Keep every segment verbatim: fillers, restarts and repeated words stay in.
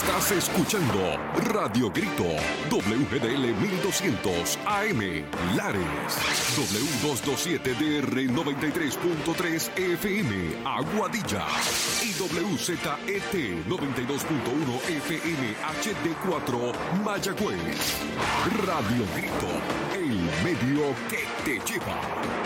Estás escuchando Radio Grito, W G D L mil doscientos A M, Lares, W doscientos veintisiete D R noventa y tres punto tres F M, Aguadilla, y W Z E T noventa y dos punto uno F M H D cuatro, Mayagüez. Radio Grito, el medio que te lleva.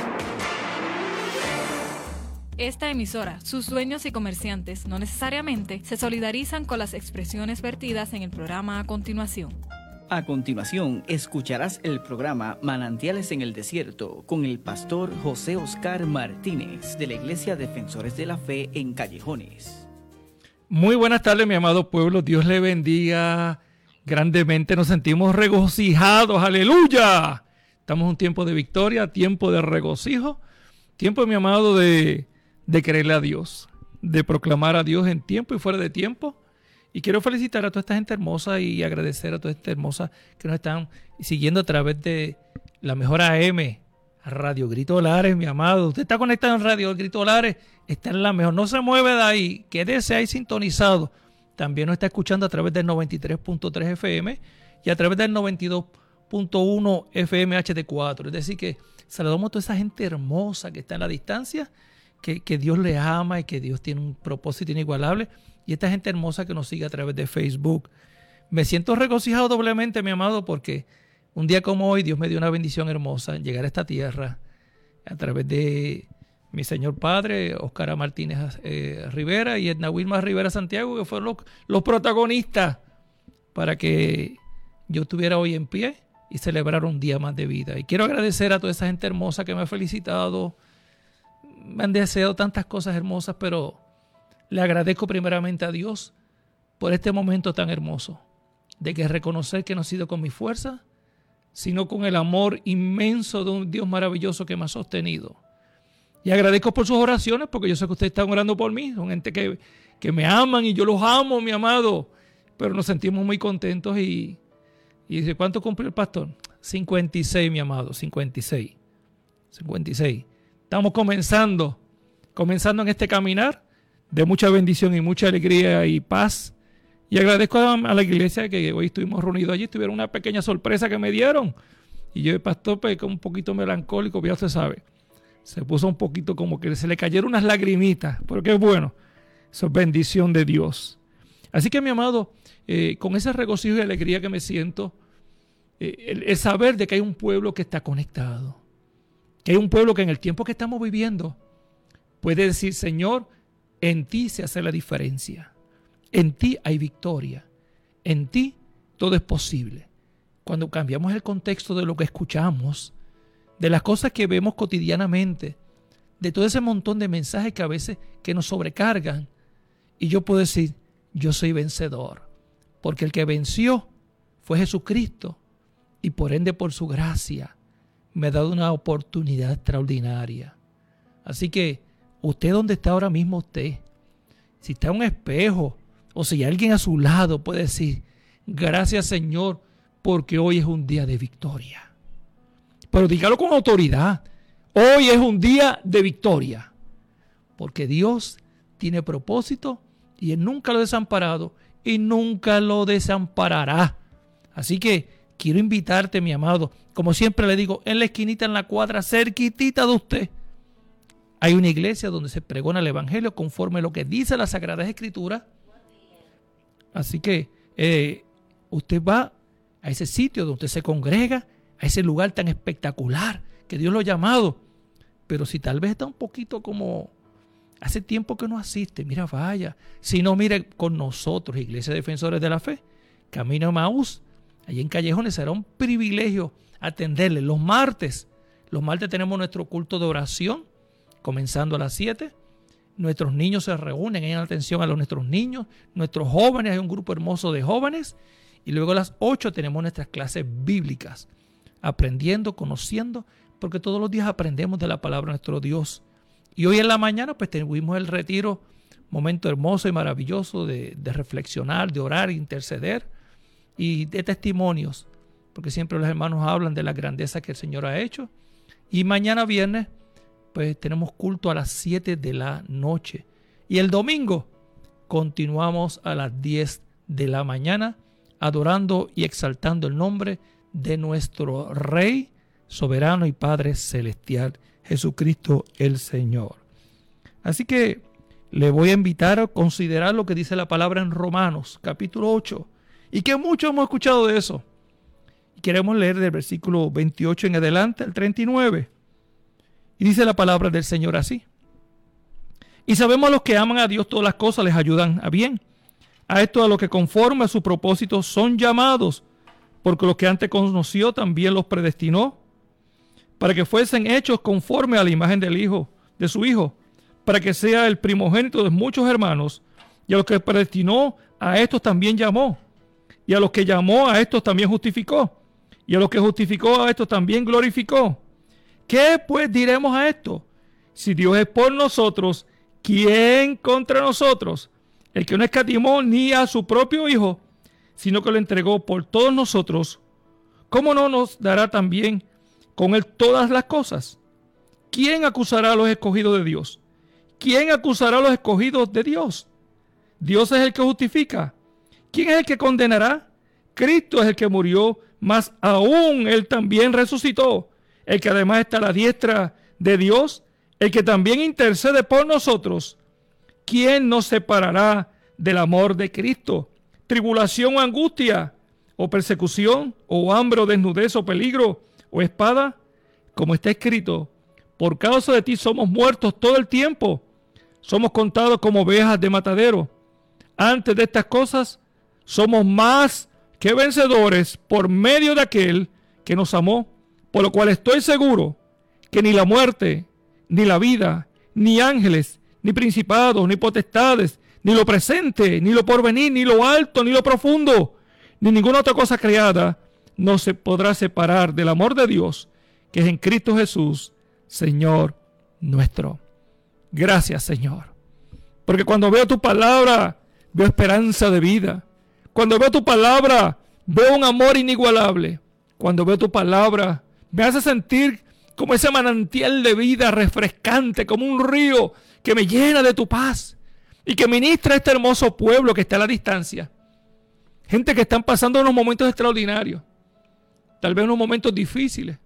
Esta emisora, sus dueños y comerciantes no necesariamente se solidarizan con las expresiones vertidas en el programa a continuación. A continuación, escucharás el programa Manantiales en el Desierto con el pastor José Oscar Martínez de la Iglesia Defensores de la Fe en Callejones. Muy buenas tardes, mi amado pueblo. Dios le bendiga grandemente. Nos sentimos regocijados. ¡Aleluya! Estamos en un tiempo de victoria, tiempo de regocijo, tiempo, mi amado, de... de creerle a Dios, de proclamar a Dios en tiempo y fuera de tiempo. Y quiero felicitar a toda esta gente hermosa y agradecer a toda esta hermosa que nos están siguiendo a través de la mejor A M, Radio Grito Lares, mi amado. Usted está conectado en Radio Grito Lares, está en la mejor. No se mueve de ahí, quédese ahí sintonizado. También nos está escuchando a través del noventa y tres punto tres F M y a través del noventa y dos punto uno F M H D cuatro. Es decir que saludamos a toda esa gente hermosa que está en la distancia, Que, que Dios le ama y que Dios tiene un propósito inigualable. Y esta gente hermosa que nos sigue a través de Facebook. Me siento regocijado doblemente, mi amado, porque un día como hoy Dios me dio una bendición hermosa en llegar a esta tierra a través de mi señor padre, Oscar Martínez eh, Rivera y Edna Wilma Rivera Santiago, que fueron los, los protagonistas para que yo estuviera hoy en pie y celebrar un día más de vida. Y quiero agradecer a toda esa gente hermosa que me ha felicitado. Me han deseado tantas cosas hermosas, pero le agradezco primeramente a Dios por este momento tan hermoso, de que reconocer que no ha sido con mi fuerza, sino con el amor inmenso de un Dios maravilloso que me ha sostenido. Y agradezco por sus oraciones, porque yo sé que ustedes están orando por mí, son gente que, que me aman y yo los amo, mi amado, pero nos sentimos muy contentos. Y, y dice, ¿cuánto cumplió el pastor? cincuenta y seis, mi amado, cincuenta y seis. cincuenta y seis. Estamos comenzando, comenzando en este caminar de mucha bendición y mucha alegría y paz. Y agradezco a, a la iglesia que hoy estuvimos reunidos allí. Tuvieron una pequeña sorpresa que me dieron. Y yo, el pastor, pues, un poquito melancólico, ya usted sabe. Se puso un poquito como que se le cayeron unas lagrimitas. Pero qué bueno, eso es bendición de Dios. Así que, mi amado, eh, con ese regocijo y alegría que me siento, eh, el, el saber de que hay un pueblo que está conectado. Que hay un pueblo que en el tiempo que estamos viviendo puede decir, Señor, en ti se hace la diferencia. En ti hay victoria. En ti todo es posible. Cuando cambiamos el contexto de lo que escuchamos, de las cosas que vemos cotidianamente, de todo ese montón de mensajes que a veces que nos sobrecargan, y yo puedo decir, yo soy vencedor, porque el que venció fue Jesucristo, y por ende por su gracia me ha dado una oportunidad extraordinaria. Así que usted donde está ahora mismo usted, si está en un espejo o si hay alguien a su lado, puede decir, gracias Señor, porque hoy es un día de victoria. Pero dígalo con autoridad, hoy es un día de victoria, porque Dios tiene propósito y Él nunca lo ha desamparado y nunca lo desamparará. Así que quiero invitarte, mi amado, como siempre le digo, en la esquinita, en la cuadra, cerquitita de usted, hay una iglesia donde se pregona el evangelio conforme a lo que dice la Sagrada Escritura. Así que eh, usted va a ese sitio donde usted se congrega, a ese lugar tan espectacular que Dios lo ha llamado. Pero si tal vez está un poquito como hace tiempo que no asiste, mira, vaya. Si no, mire con nosotros, Iglesia Defensores de la Fe, Camino a Emaús. Allí en Callejones será un privilegio atenderle. Los martes, los martes tenemos nuestro culto de oración, comenzando a las siete. Nuestros niños se reúnen en atención a los, nuestros niños, nuestros jóvenes, hay un grupo hermoso de jóvenes. Y luego a las ocho tenemos nuestras clases bíblicas, aprendiendo, conociendo, porque todos los días aprendemos de la palabra de nuestro Dios. Y hoy en la mañana pues tuvimos el retiro, momento hermoso y maravilloso de, de reflexionar, de orar, interceder y de testimonios, porque siempre los hermanos hablan de la grandeza que el Señor ha hecho. Y mañana viernes pues tenemos culto a las siete de la noche. Y el domingo continuamos a las diez de la mañana, adorando y exaltando el nombre de nuestro Rey, soberano y Padre celestial, Jesucristo el Señor. Así que le voy a invitar a considerar lo que dice la palabra en Romanos, capítulo ocho, y que muchos hemos escuchado de eso. Y queremos leer del versículo veintiocho en adelante al treinta y nueve. Y dice la palabra del Señor así: y sabemos a los que aman a Dios todas las cosas les ayudan a bien. A esto a los que conforme a su propósito son llamados, porque los que antes conoció también los predestinó, para que fuesen hechos conforme a la imagen del Hijo, de su Hijo, para que sea el primogénito de muchos hermanos. Y a los que predestinó, a estos también llamó. Y a los que llamó, a estos también justificó. Y a los que justificó, a estos también glorificó. ¿Qué pues diremos a esto? Si Dios es por nosotros, ¿quién contra nosotros? El que no escatimó ni a su propio Hijo, sino que lo entregó por todos nosotros, ¿cómo no nos dará también con él todas las cosas? ¿Quién acusará a los escogidos de Dios? ¿Quién acusará a los escogidos de Dios? Dios es el que justifica. ¿Quién es el que condenará? Cristo es el que murió, mas aún él también resucitó, el que además está a la diestra de Dios, el que también intercede por nosotros. ¿Quién nos separará del amor de Cristo? ¿Tribulación o angustia, o persecución, o hambre, o desnudez, o peligro, o espada? Como está escrito: por causa de ti somos muertos todo el tiempo, somos contados como ovejas de matadero. Antes de estas cosas, somos más que vencedores por medio de aquel que nos amó, por lo cual estoy seguro que ni la muerte, ni la vida, ni ángeles, ni principados, ni potestades, ni lo presente, ni lo porvenir, ni lo alto, ni lo profundo, ni ninguna otra cosa creada no se podrá separar del amor de Dios, que es en Cristo Jesús, Señor nuestro. Gracias, Señor. Porque cuando veo tu palabra, veo esperanza de vida. Cuando veo tu palabra, veo un amor inigualable. Cuando veo tu palabra, me hace sentir como ese manantial de vida refrescante, como un río que me llena de tu paz y que ministra a este hermoso pueblo que está a la distancia. Gente que están pasando unos momentos extraordinarios, tal vez unos momentos difíciles,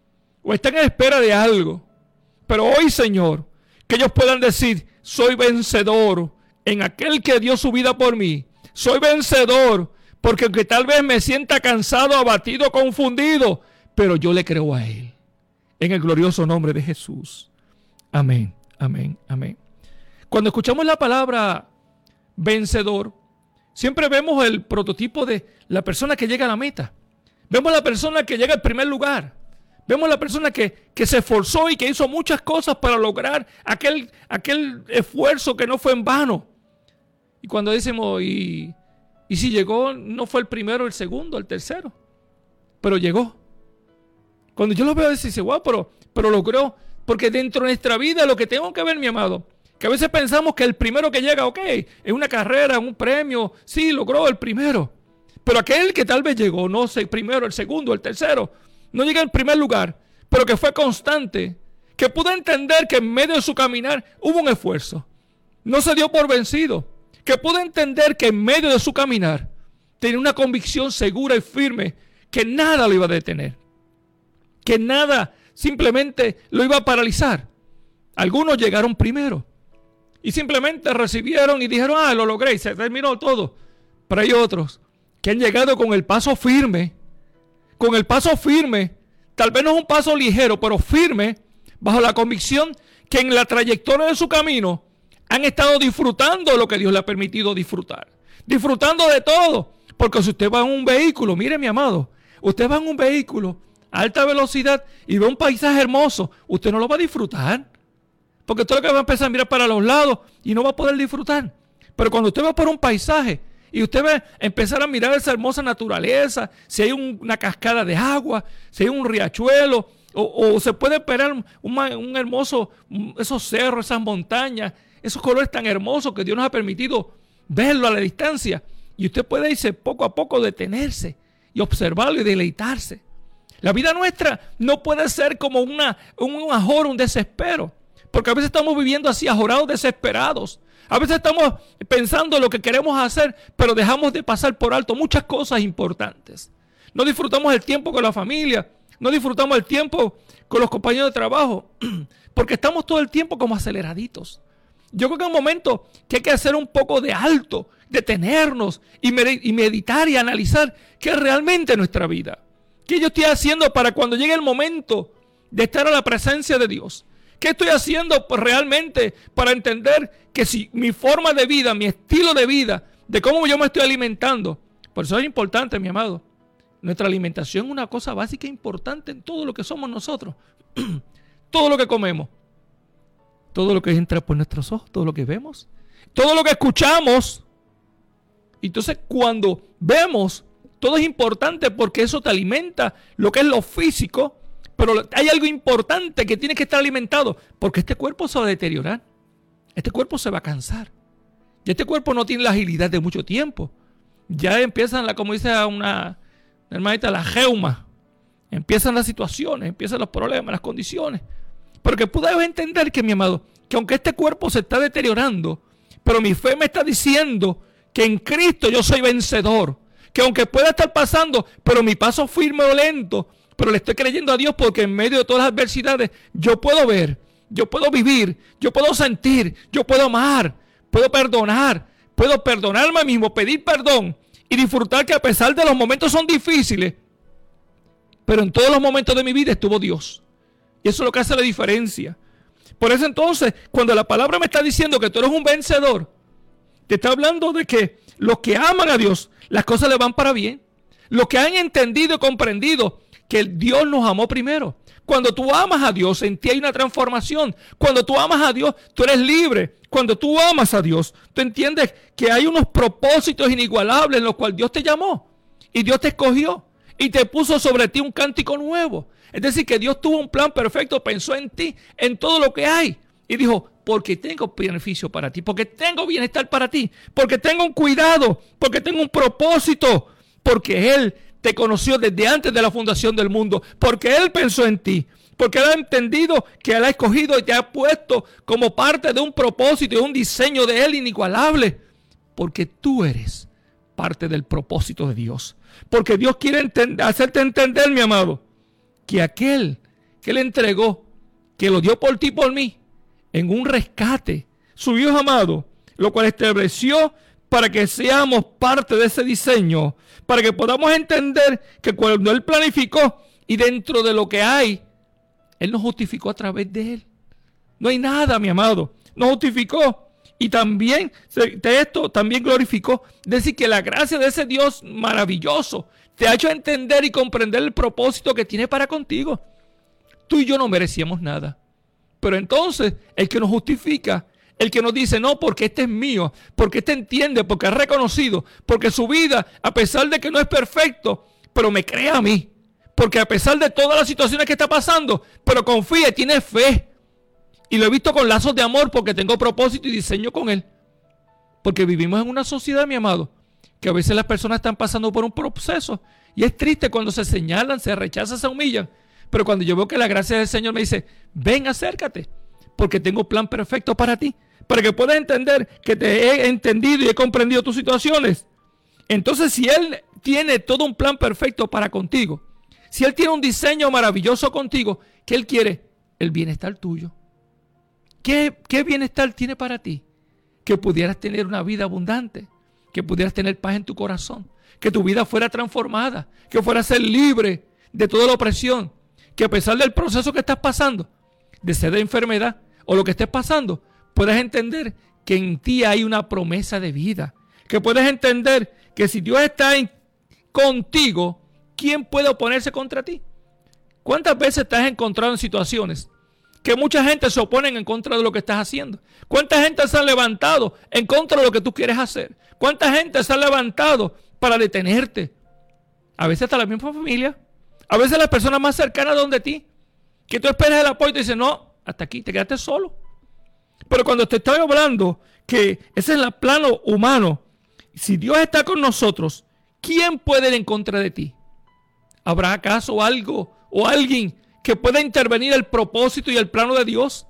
o están en espera de algo. Pero hoy, Señor, que ellos puedan decir: soy vencedor en aquel que dio su vida por mí. Soy vencedor porque aunque tal vez me sienta cansado, abatido, confundido, pero yo le creo a Él. En el glorioso nombre de Jesús. Amén, amén, amén. Cuando escuchamos la palabra vencedor, siempre vemos el prototipo de la persona que llega a la meta. Vemos la persona que llega al primer lugar. Vemos la persona que, que se esforzó y que hizo muchas cosas para lograr aquel, aquel esfuerzo que no fue en vano. Y cuando decimos, y, y si llegó, no fue el primero, el segundo, el tercero, pero llegó. Cuando yo lo veo, dice, wow, pero, pero logró. Porque dentro de nuestra vida lo que tengo que ver, mi amado, que a veces pensamos que el primero que llega, ok, es una carrera, un premio, sí, logró el primero. Pero aquel que tal vez llegó, no sé, el primero, el segundo, el tercero, no llega en primer lugar, pero que fue constante, que pudo entender que en medio de su caminar hubo un esfuerzo. No se dio por vencido, que pudo entender que en medio de su caminar tenía una convicción segura y firme que nada lo iba a detener, que nada simplemente lo iba a paralizar. Algunos llegaron primero y simplemente recibieron y dijeron, ah, lo logré y se terminó todo. Pero hay otros que han llegado con el paso firme, con el paso firme, tal vez no es un paso ligero, pero firme, bajo la convicción que en la trayectoria de su camino han estado disfrutando lo que Dios le ha permitido disfrutar. Disfrutando de todo. Porque si usted va en un vehículo, mire mi amado, usted va en un vehículo a alta velocidad y ve un paisaje hermoso, usted no lo va a disfrutar. Porque todo lo que va a empezar a mirar para los lados y no va a poder disfrutar. Pero cuando usted va por un paisaje y usted va a empezar a mirar esa hermosa naturaleza, si hay un, una cascada de agua, si hay un riachuelo, o, o se puede esperar un, un hermoso, esos cerros, esas montañas, esos colores tan hermosos que Dios nos ha permitido verlo a la distancia. Y usted puede irse poco a poco, detenerse y observarlo y deleitarse. La vida nuestra no puede ser como una, un ajoro, un desespero. Porque a veces estamos viviendo así, ajorados, desesperados. A veces estamos pensando en lo que queremos hacer, pero dejamos de pasar por alto muchas cosas importantes. No disfrutamos el tiempo con la familia, no disfrutamos el tiempo con los compañeros de trabajo, porque estamos todo el tiempo como aceleraditos. Yo creo que es un momento que hay que hacer un poco de alto, detenernos y, med- y meditar y analizar qué es realmente nuestra vida. ¿Qué yo estoy haciendo para cuando llegue el momento de estar a la presencia de Dios? ¿Qué estoy haciendo pues, realmente para entender que si mi forma de vida, mi estilo de vida, de cómo yo me estoy alimentando? Por eso es importante, mi amado. Nuestra alimentación es una cosa básica e importante en todo lo que somos nosotros. Todo lo que comemos. Todo lo que entra por nuestros ojos, todo lo que vemos, todo lo que escuchamos. Entonces, cuando vemos, todo es importante porque eso te alimenta lo que es lo físico, pero hay algo importante que tiene que estar alimentado, porque este cuerpo se va a deteriorar, este cuerpo se va a cansar, y este cuerpo no tiene la agilidad de mucho tiempo. Ya empiezan, la, como dice una hermanita, la geuma, empiezan las situaciones, empiezan los problemas, las condiciones. Pero que puedas entender que, mi amado, que aunque este cuerpo se está deteriorando, pero mi fe me está diciendo que en Cristo yo soy vencedor. Que aunque pueda estar pasando, pero mi paso firme o lento, pero le estoy creyendo a Dios porque en medio de todas las adversidades yo puedo ver, yo puedo vivir, yo puedo sentir, yo puedo amar, puedo perdonar, puedo perdonarme a mí mismo, pedir perdón y disfrutar que a pesar de los momentos son difíciles, pero en todos los momentos de mi vida estuvo Dios. Y eso es lo que hace la diferencia. Por eso entonces, cuando la palabra me está diciendo que tú eres un vencedor, te está hablando de que los que aman a Dios, las cosas le van para bien. Los que han entendido y comprendido que Dios nos amó primero. Cuando tú amas a Dios, en ti hay una transformación. Cuando tú amas a Dios, tú eres libre. Cuando tú amas a Dios, tú entiendes que hay unos propósitos inigualables en los cuales Dios te llamó. Y Dios te escogió. Y te puso sobre ti un cántico nuevo. Es decir, que Dios tuvo un plan perfecto, pensó en ti, en todo lo que hay. Y dijo, porque tengo beneficio para ti, porque tengo bienestar para ti, porque tengo un cuidado, porque tengo un propósito, porque Él te conoció desde antes de la fundación del mundo, porque Él pensó en ti, porque Él ha entendido que Él ha escogido y te ha puesto como parte de un propósito y un diseño de Él inigualable, porque tú eres parte del propósito de Dios. Porque Dios quiere entender, hacerte entender, mi amado, que aquel que Él entregó, que lo dio por ti y por mí, en un rescate, su Hijo amado, lo cual estableció para que seamos parte de ese diseño, para que podamos entender que cuando Él planificó y dentro de lo que hay, Él nos justificó a través de Él. No hay nada, mi amado, nos justificó. Y también de esto también glorificó. Es decir, que la gracia de ese Dios maravilloso te ha hecho entender y comprender el propósito que tiene para contigo. Tú y yo no merecíamos nada. Pero entonces, el que nos justifica, el que nos dice, no, porque este es mío, porque este entiende, porque es reconocido, porque su vida, a pesar de que no es perfecto, pero me cree a mí. Porque a pesar de todas las situaciones que está pasando, pero confía y tiene fe. Y lo he visto con lazos de amor porque tengo propósito y diseño con Él. Porque vivimos en una sociedad, mi amado, que a veces las personas están pasando por un proceso. Y es triste cuando se señalan, se rechazan, se humillan. Pero cuando yo veo que la gracia del Señor me dice, ven, acércate, porque tengo plan perfecto para ti. Para que puedas entender que te he entendido y he comprendido tus situaciones. Entonces, si Él tiene todo un plan perfecto para contigo, si Él tiene un diseño maravilloso contigo, ¿qué Él quiere? El bienestar tuyo. ¿Qué, ¿Qué bienestar tiene para ti? Que pudieras tener una vida abundante, que pudieras tener paz en tu corazón, que tu vida fuera transformada, que fueras ser libre de toda la opresión, que a pesar del proceso que estás pasando, de sed de enfermedad o lo que estés pasando, puedas entender que en ti hay una promesa de vida, que puedes entender que si Dios está en, contigo, ¿quién puede oponerse contra ti? ¿Cuántas veces te has encontrado en situaciones que mucha gente se opone en contra de lo que estás haciendo? ¿Cuánta gente se ha levantado en contra de lo que tú quieres hacer? ¿Cuánta gente se ha levantado para detenerte? A veces hasta la misma familia, a veces las personas más cercanas donde ti, que tú esperas el apoyo y te dicen, no, hasta aquí, te quedaste solo. Pero cuando te estoy hablando que ese es el plano humano, si Dios está con nosotros, ¿quién puede ir en contra de ti? ¿Habrá acaso algo o alguien que pueda intervenir el propósito y el plano de Dios?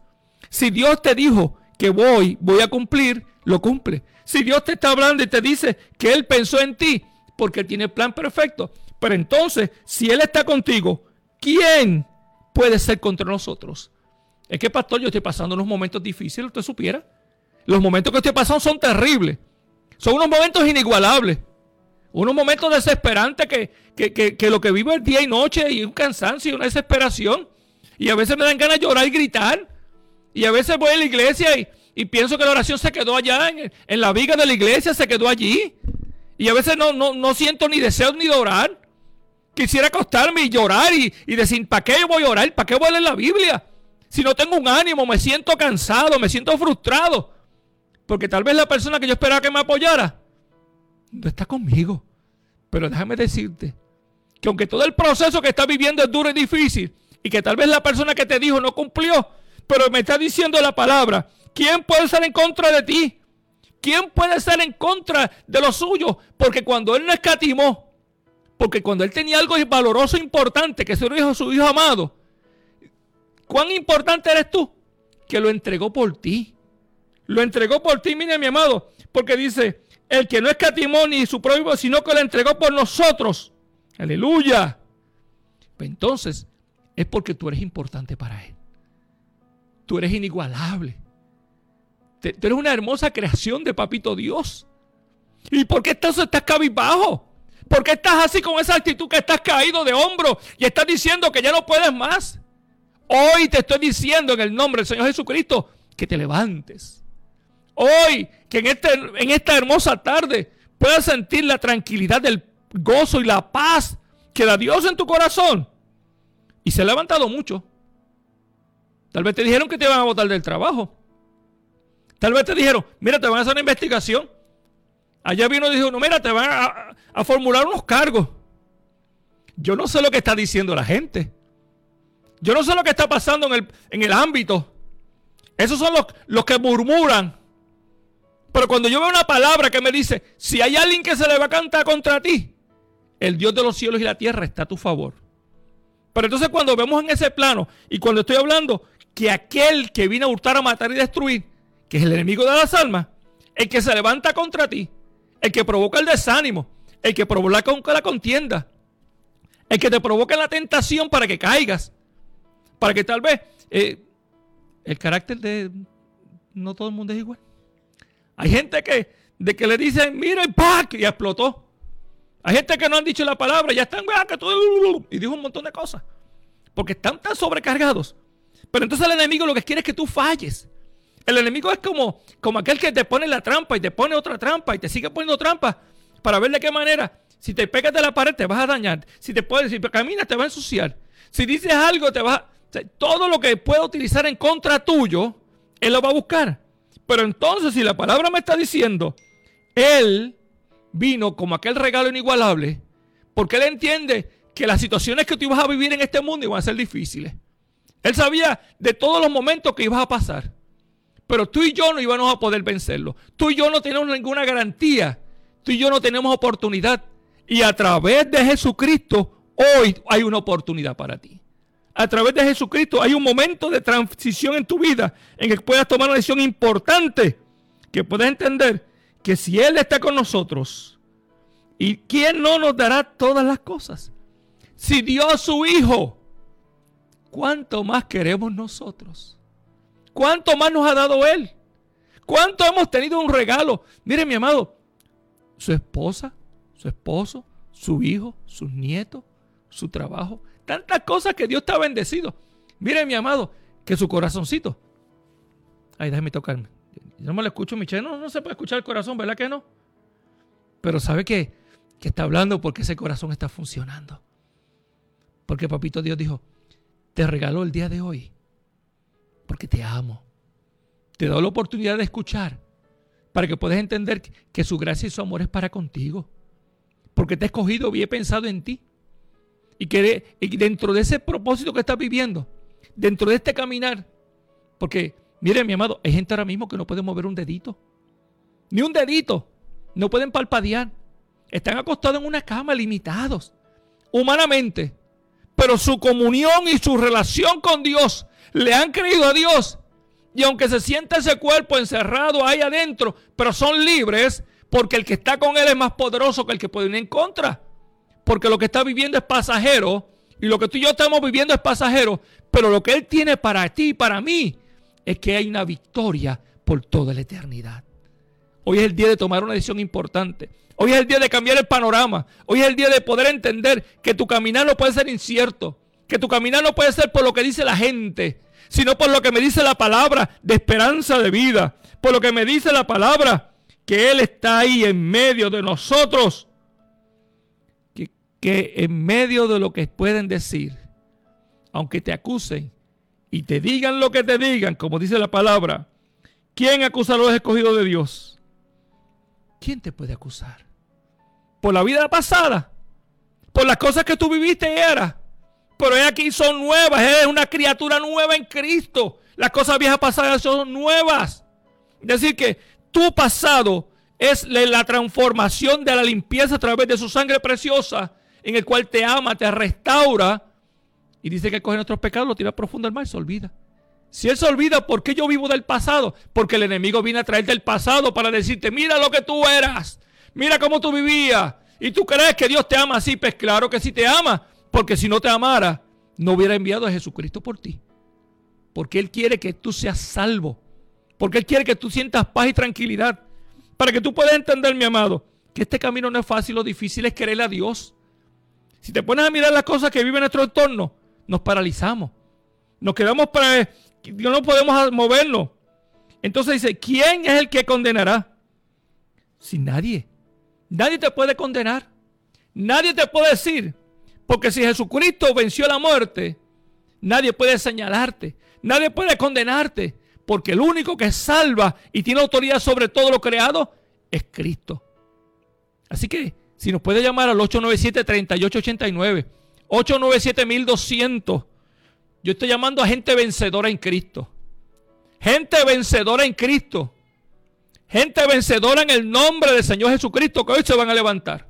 Si Dios te dijo que voy, voy a cumplir, lo cumple. Si Dios te está hablando y te dice que Él pensó en ti, porque Él tiene el plan perfecto. Pero entonces, si Él está contigo, ¿quién puede ser contra nosotros? Es que, pastor, yo estoy pasando unos momentos difíciles, usted supiera. Los momentos que estoy pasando son terribles. Son unos momentos inigualables. Unos momentos desesperantes que, que, que, que lo que vivo es día y noche y un cansancio y una desesperación. Y a veces me dan ganas de llorar y gritar. Y a veces voy a la iglesia y, y pienso que la oración se quedó allá en, en la viga de la iglesia, se quedó allí. Y a veces no, no, no siento ni deseo ni de orar. Quisiera acostarme y llorar y, y decir, ¿para qué voy a orar? ¿Para qué voy a leer la Biblia? Si no tengo un ánimo, me siento cansado, me siento frustrado. Porque tal vez la persona que yo esperaba que me apoyara no está conmigo. Pero déjame decirte que aunque todo el proceso que estás viviendo es duro y difícil, y que tal vez la persona que te dijo no cumplió, pero me está diciendo la palabra, ¿quién puede ser en contra de ti? ¿Quién puede ser en contra de lo suyo? Porque cuando Él no escatimó, porque cuando Él tenía algo valoroso, importante, que es su hijo, su hijo amado, ¿cuán importante eres tú? Que lo entregó por ti. Lo entregó por ti, mire mi amado, porque dice, el que no escatimó ni su propio, sino que lo entregó por nosotros. Aleluya. Pues entonces, es porque tú eres importante para Él. Tú eres inigualable. Te, tú eres una hermosa creación de Papito Dios. ¿Y por qué estás, estás cabizbajo? ¿Por qué estás así con esa actitud que estás caído de hombro y estás diciendo que ya no puedes más? Hoy te estoy diciendo en el nombre del Señor Jesucristo que te levantes. Hoy, que en, este, en esta hermosa tarde puedas sentir la tranquilidad del gozo y la paz que da Dios en tu corazón. Y se ha levantado mucho. Tal vez te dijeron que te iban a botar del trabajo. Tal vez te dijeron, mira, te van a hacer una investigación. Allá vino y dijo, no, mira, te van a, a formular unos cargos. Yo no sé lo que está diciendo la gente. Yo no sé lo que está pasando en el, en el ámbito. Esos son los, los que murmuran. Pero cuando yo veo una palabra que me dice, si hay alguien que se le va a cantar contra ti, el Dios de los cielos y la tierra está a tu favor. Pero entonces cuando vemos en ese plano, y cuando estoy hablando que aquel que vino a hurtar, a matar y destruir, que es el enemigo de las almas, el que se levanta contra ti, el que provoca el desánimo, el que provoca la contienda, el que te provoca la tentación para que caigas, para que tal vez eh, el carácter de no todo el mundo es igual. Hay gente que de que le dicen, mira, y ¡pac! Y explotó. Hay gente que no han dicho la palabra, ya están, que todo, y dijo un montón de cosas. Porque están tan sobrecargados. Pero entonces el enemigo lo que quiere es que tú falles. El enemigo es como, como aquel que te pone la trampa y te pone otra trampa y te sigue poniendo trampa para ver de qué manera. Si te pegas de la pared te vas a dañar. Si te puedes, si caminas te vas a ensuciar. Si dices algo te vas a... O sea, todo lo que pueda utilizar en contra tuyo, él lo va a buscar. Pero entonces si la palabra me está diciendo, él vino como aquel regalo inigualable, porque él entiende que las situaciones que tú ibas a vivir en este mundo iban a ser difíciles. Él sabía de todos los momentos que ibas a pasar. Pero tú y yo no íbamos a poder vencerlo. Tú y yo no tenemos ninguna garantía. Tú y yo no tenemos oportunidad. Y a través de Jesucristo, hoy hay una oportunidad para ti. A través de Jesucristo hay un momento de transición en tu vida en el que puedas tomar una decisión importante, que puedas entender que si Él está con nosotros, ¿y quién no nos dará todas las cosas? Si dio a su Hijo, ¿cuánto más queremos nosotros? ¿Cuánto más nos ha dado Él? ¿Cuánto hemos tenido un regalo? Mire, mi amado, su esposa, su esposo, su hijo, sus nietos, su trabajo, tantas cosas que Dios te ha bendecido. Mire, mi amado, que su corazoncito. Ay, déjame tocarme. Yo no me lo escucho, Michelle. No, no se puede escuchar el corazón, ¿verdad que no? Pero sabe que, que está hablando porque ese corazón está funcionando. Porque Papito Dios dijo, te regaló el día de hoy porque te amo. Te doy la oportunidad de escuchar para que puedas entender que su gracia y su amor es para contigo. Porque te he escogido y he pensado en ti. Y que y dentro de ese propósito que estás viviendo, dentro de este caminar, porque, mire, mi amado, hay gente ahora mismo que no puede mover un dedito. Ni un dedito. No pueden parpadear. Están acostados en una cama, limitados, humanamente. Pero su comunión y su relación con Dios, le han creído a Dios. Y aunque se sienta ese cuerpo encerrado ahí adentro, pero son libres, porque el que está con él es más poderoso que el que puede ir en contra. Porque lo que está viviendo es pasajero, y lo que tú y yo estamos viviendo es pasajero, pero lo que él tiene para ti y para mí es que hay una victoria por toda la eternidad. Hoy es el día de tomar una decisión importante. Hoy es el día de cambiar el panorama. Hoy es el día de poder entender que tu caminar no puede ser incierto, que tu caminar no puede ser por lo que dice la gente, sino por lo que me dice la palabra de esperanza de vida, por lo que me dice la palabra que Él está ahí en medio de nosotros, que, que en medio de lo que pueden decir, aunque te acusen y te digan lo que te digan, como dice la palabra, ¿quién acusará a los escogidos de Dios? ¿Quién te puede acusar? ¿Por la vida pasada? ¿Por las cosas que tú viviste y eras? Pero aquí son nuevas, eres una criatura nueva en Cristo. Las cosas viejas pasadas son nuevas. Es decir que tu pasado es la transformación de la limpieza a través de su sangre preciosa, en el cual te ama, te restaura. Y dice que coge nuestros pecados, lo tira profundo al mar y se olvida. Si Él se olvida, ¿por qué yo vivo del pasado? Porque el enemigo viene a traerte el pasado para decirte, mira lo que tú eras, mira cómo tú vivías. Y tú crees que Dios te ama así, pues claro que sí te ama. Porque si no te amara, no hubiera enviado a Jesucristo por ti. Porque Él quiere que tú seas salvo. Porque Él quiere que tú sientas paz y tranquilidad. Para que tú puedas entender, mi amado, que este camino no es fácil, lo difícil es quererle a Dios. Si te pones a mirar las cosas que vive en nuestro entorno, nos paralizamos. Nos quedamos para... no podemos movernos. Entonces dice, ¿quién es el que condenará? Sin nadie. Nadie te puede condenar. Nadie te puede decir. Porque si Jesucristo venció la muerte, nadie puede señalarte. Nadie puede condenarte. Porque el único que salva y tiene autoridad sobre todo lo creado es Cristo. Así que, si nos puede llamar al ocho nueve siete, tres ocho ocho nueve, ocho nueve siete, doscientos. Yo estoy llamando a gente vencedora en Cristo. Gente vencedora en Cristo. Gente vencedora en el nombre del Señor Jesucristo, que hoy se van a levantar.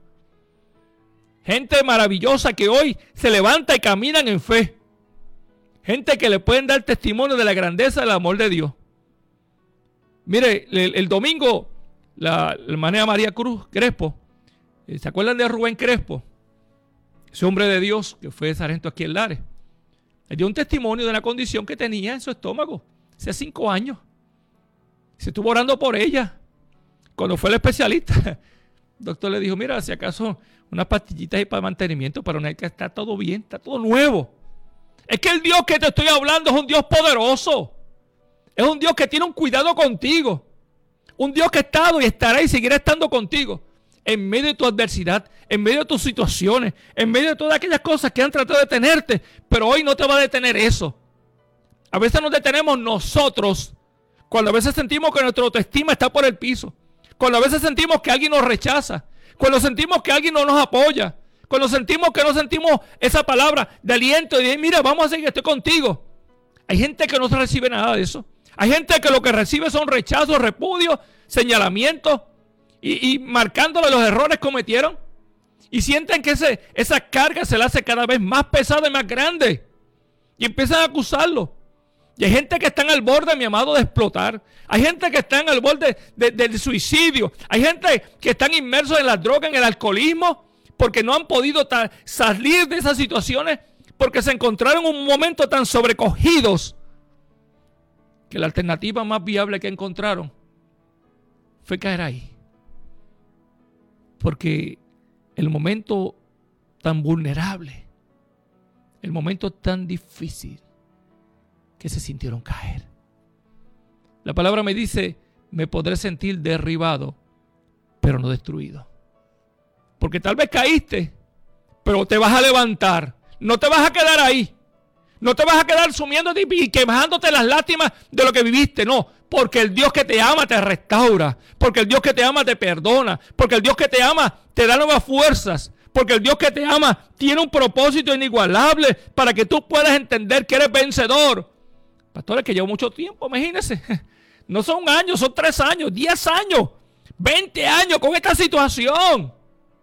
Gente maravillosa que hoy se levanta y caminan en fe. Gente que le pueden dar testimonio de la grandeza del amor de Dios. Mire, el, el domingo, la, la hermana María Cruz Crespo, ¿se acuerdan de Rubén Crespo? Ese hombre de Dios que fue sargento aquí en Lares. Él dio un testimonio de una condición que tenía en su estómago hace cinco años. Se estuvo orando por ella. Cuando fue el especialista, el doctor le dijo, mira, si acaso unas pastillitas ahí para mantenimiento, para una que está todo bien, está todo nuevo. Es que el Dios que te estoy hablando es un Dios poderoso. Es un Dios que tiene un cuidado contigo. Un Dios que ha estado y estará y seguirá estando contigo. En medio de tu adversidad, en medio de tus situaciones, en medio de todas aquellas cosas que han tratado de detenerte, pero hoy no te va a detener eso. A veces nos detenemos nosotros, cuando a veces sentimos que nuestra autoestima está por el piso, cuando a veces sentimos que alguien nos rechaza, cuando sentimos que alguien no nos apoya, cuando sentimos que no sentimos esa palabra de aliento y de mira, vamos a seguir, estoy contigo. Hay gente que no recibe nada de eso. Hay gente que lo que recibe son rechazos, repudios, señalamientos, Y, y marcándole los errores que cometieron. Y sienten que ese, esa carga se le hace cada vez más pesada y más grande. Y empiezan a acusarlo. Y hay gente que está al borde, mi amado, de explotar. Hay gente que está al borde de, de, del suicidio. Hay gente que están inmersos en la droga, en el alcoholismo, porque no han podido ta- salir de esas situaciones, porque se encontraron en un momento tan sobrecogidos que la alternativa más viable que encontraron fue caer ahí. Porque el momento tan vulnerable, el momento tan difícil, que se sintieron caer. La palabra me dice, me podré sentir derribado, pero no destruido. Porque tal vez caíste, pero te vas a levantar. No te vas a quedar ahí. No te vas a quedar sumiéndote y quemándote las lástimas de lo que viviste. No, porque el Dios que te ama te restaura. Porque el Dios que te ama te perdona. Porque el Dios que te ama te da nuevas fuerzas. Porque el Dios que te ama tiene un propósito inigualable para que tú puedas entender que eres vencedor. Pastores, que llevo mucho tiempo, imagínense. No son años, son tres años, diez años, veinte años con esta situación.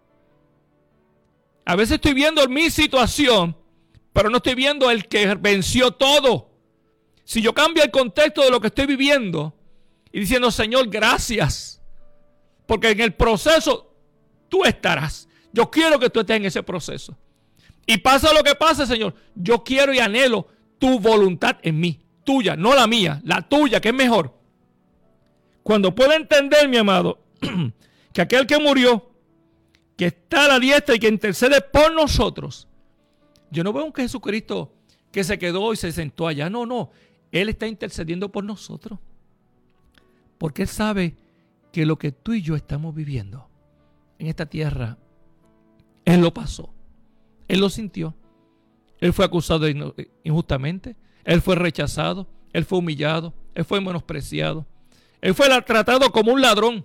A veces estoy viendo mi situación, pero no estoy viendo el que venció todo. Si yo cambio el contexto de lo que estoy viviendo y diciendo, Señor, gracias, porque en el proceso tú estarás. Yo quiero que tú estés en ese proceso. Y pasa lo que pase, Señor, yo quiero y anhelo tu voluntad en mí, tuya, no la mía, la tuya, que es mejor. Cuando pueda entender, mi amado, que aquel que murió, que está a la diestra y que intercede por nosotros, yo no veo un Jesucristo que se quedó y se sentó allá. No, no. Él está intercediendo por nosotros. Porque Él sabe que lo que tú y yo estamos viviendo en esta tierra, Él lo pasó. Él lo sintió. Él fue acusado injustamente. Él fue rechazado. Él fue humillado. Él fue menospreciado. Él fue tratado como un ladrón.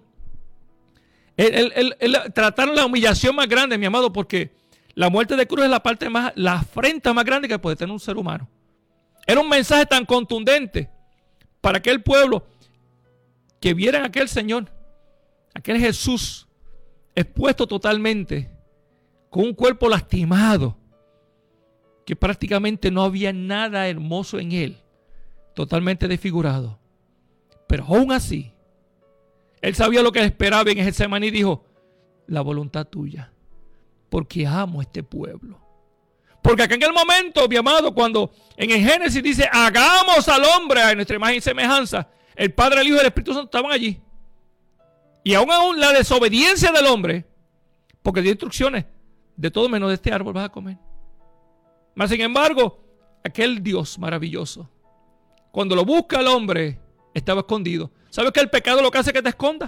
Él, él, él, él trataron la humillación más grande, mi amado, porque la muerte de cruz es la parte más, la afrenta más grande que puede tener un ser humano. Era un mensaje tan contundente para aquel pueblo que vieran a aquel Señor, aquel Jesús expuesto totalmente, con un cuerpo lastimado, que prácticamente no había nada hermoso en él, totalmente desfigurado. Pero aún así, Él sabía lo que esperaba en Getsemaní y dijo, la voluntad tuya, porque amo este pueblo. Porque en aquel momento, mi amado, cuando en el Génesis dice, hagamos al hombre a nuestra imagen y semejanza, el Padre, el Hijo y el Espíritu Santo estaban allí. Y aún aún la desobediencia del hombre, porque dio instrucciones, de todo menos de este árbol vas a comer. Mas sin embargo, aquel Dios maravilloso, cuando lo busca el hombre, estaba escondido. ¿Sabes que el pecado lo que hace es que te escondas?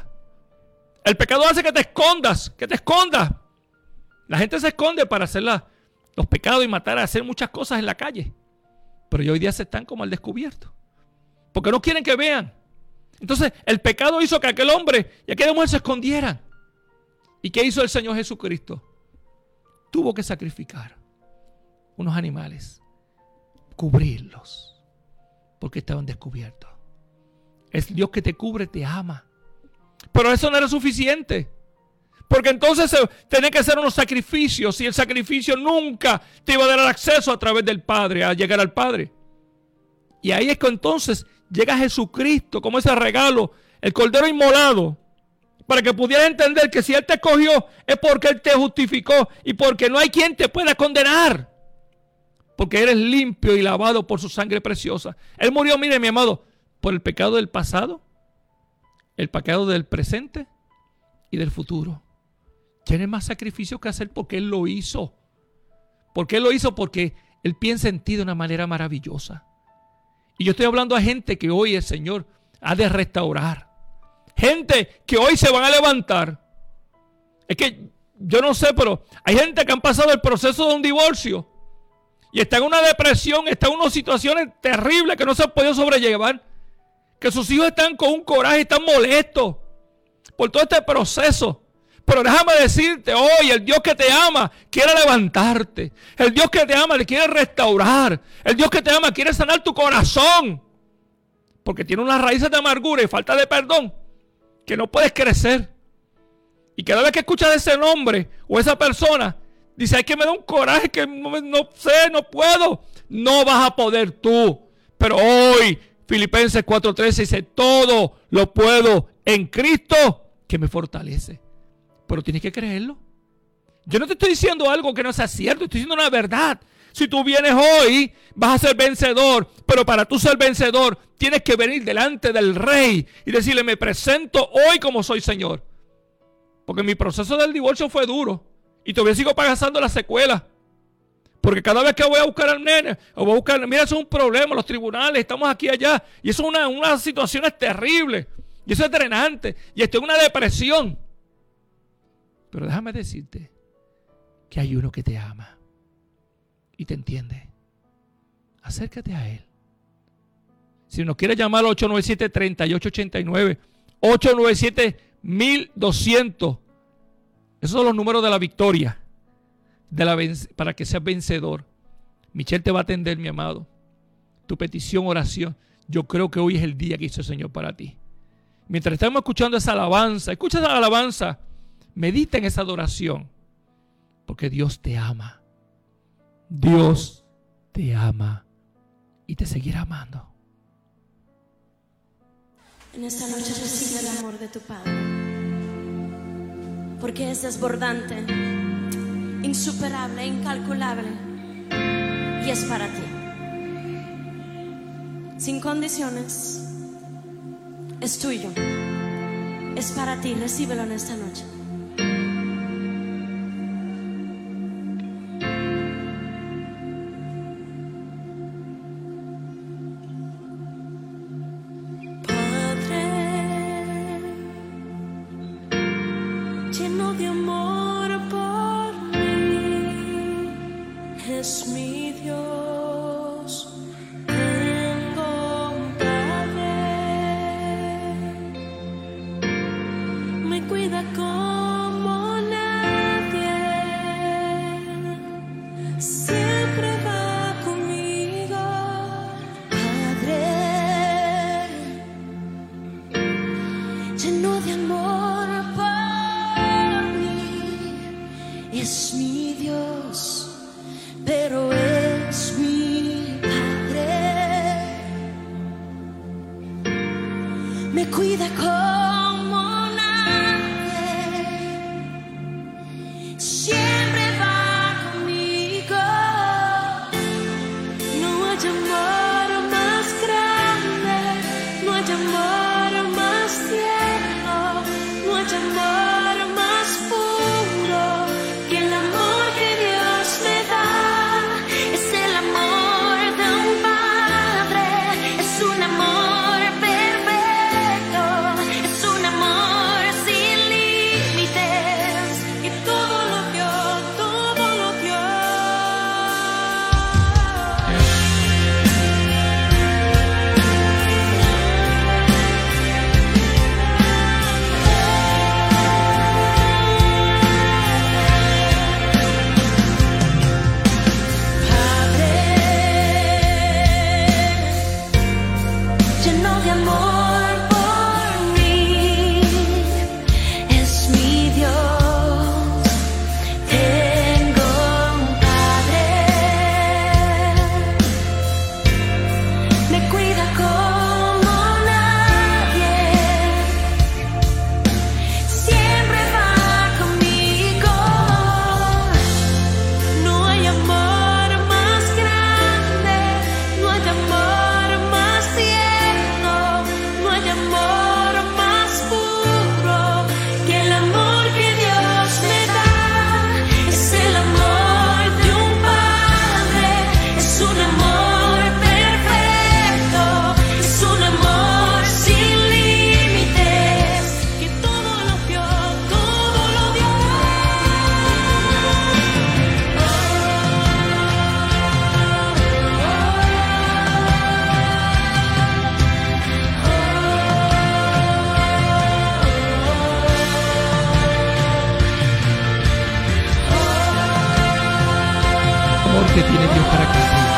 El pecado hace que te escondas, que te escondas. La gente se esconde para hacer la, los pecados y matar, hacer muchas cosas en la calle. Pero hoy día se están como al descubierto. Porque no quieren que vean. Entonces, el pecado hizo que aquel hombre y aquella mujer se escondieran. ¿Y qué hizo el Señor Jesucristo? Tuvo que sacrificar unos animales, cubrirlos, porque estaban descubiertos. El Dios que te cubre te ama. Pero eso no era suficiente. Porque entonces tenía que hacer unos sacrificios. Y el sacrificio nunca te iba a dar acceso a través del Padre, a llegar al Padre. Y ahí es que entonces llega Jesucristo como ese regalo, el Cordero inmolado, para que pudieras entender que si Él te escogió es porque Él te justificó y porque no hay quien te pueda condenar. Porque eres limpio y lavado por su sangre preciosa. Él murió, mire mi amado, por el pecado del pasado, el pecado del presente y del futuro. Tiene más sacrificio que hacer porque Él lo hizo. ¿Por qué lo hizo? Porque Él piensa en ti de una manera maravillosa. Y yo estoy hablando a gente que hoy el Señor ha de restaurar. Gente que hoy se van a levantar. Es que yo no sé, pero hay gente que han pasado el proceso de un divorcio y está en una depresión, está en unas situaciones terribles que no se han podido sobrellevar. Que sus hijos están con un coraje, están molestos por todo este proceso. Pero déjame decirte hoy, el Dios que te ama quiere levantarte. El Dios que te ama te quiere restaurar. El Dios que te ama quiere sanar tu corazón. Porque tiene unas raíces de amargura y falta de perdón que no puedes crecer. Y cada vez que escuchas ese nombre o esa persona, dice, ay, que me da un coraje que no, no sé, no puedo. No vas a poder tú. Pero hoy, Filipenses cuatro trece dice, todo lo puedo en Cristo que me fortalece. Pero tienes que creerlo. Yo no te estoy diciendo algo que no sea cierto, estoy diciendo una verdad. Si tú vienes hoy, vas a ser vencedor. Pero para tú ser vencedor, tienes que venir delante del Rey y decirle, me presento hoy como soy Señor. Porque mi proceso del divorcio fue duro. Y todavía sigo pagando las secuelas. Porque cada vez que voy a buscar al nene, o voy a buscar, mira, eso es un problema, los tribunales, estamos aquí y allá. Y eso es una, una situación terrible. Y eso es drenante. Y estoy en una depresión. Pero déjame decirte que hay uno que te ama y te entiende. Acércate a Él. Si nos quiere llamar al ocho nueve siete, tres ocho ocho nueve, ocho nueve siete, doscientos. Esos son los números de la victoria, de la para que seas vencedor. Michelle te va a atender, mi amado. Tu petición, oración. Yo creo que hoy es el día que hizo el Señor para ti. Mientras estamos escuchando esa alabanza, escucha esa alabanza, medita en esa adoración, porque Dios te ama. Dios te ama y te seguirá amando. En esta noche recibe el amor de tu Padre, porque es desbordante, insuperable, incalculable, y es para ti. Sin condiciones, es tuyo, es para ti. Recíbelo en esta noche. Que tiene Dios para contigo.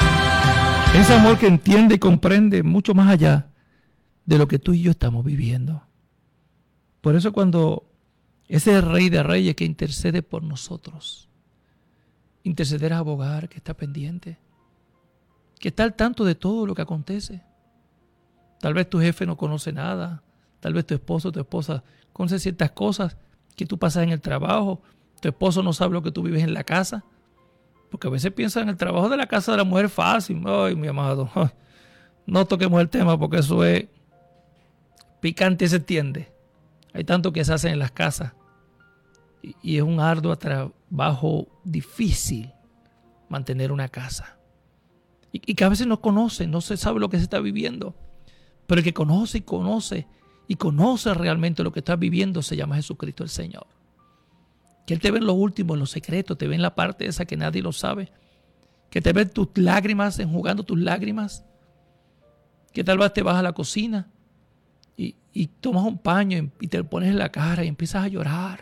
Ese amor que entiende y comprende mucho más allá de lo que tú y yo estamos viviendo. Por eso cuando ese Rey de Reyes que intercede por nosotros, interceder a abogar, que está pendiente, que está al tanto de todo lo que acontece. Tal vez tu jefe no conoce nada, tal vez tu esposo o tu esposa conoce ciertas cosas que tú pasas en el trabajo, tu esposo no sabe lo que tú vives en la casa. Porque a veces piensan en el trabajo de la casa de la mujer fácil. Ay, mi amado, ay, no toquemos el tema porque eso es picante y se entiende. Hay tanto que se hace en las casas. Y, y es un arduo trabajo difícil mantener una casa. Y, y que a veces no conoce, no se sabe lo que se está viviendo. Pero el que conoce y conoce y conoce realmente lo que está viviendo se llama Jesucristo el Señor. Que Él te ve en lo último, en lo secreto, te ve en la parte esa que nadie lo sabe. Que te ve tus lágrimas, enjugando tus lágrimas. Que tal vez te vas a la cocina y, y tomas un paño y te lo pones en la cara y empiezas a llorar.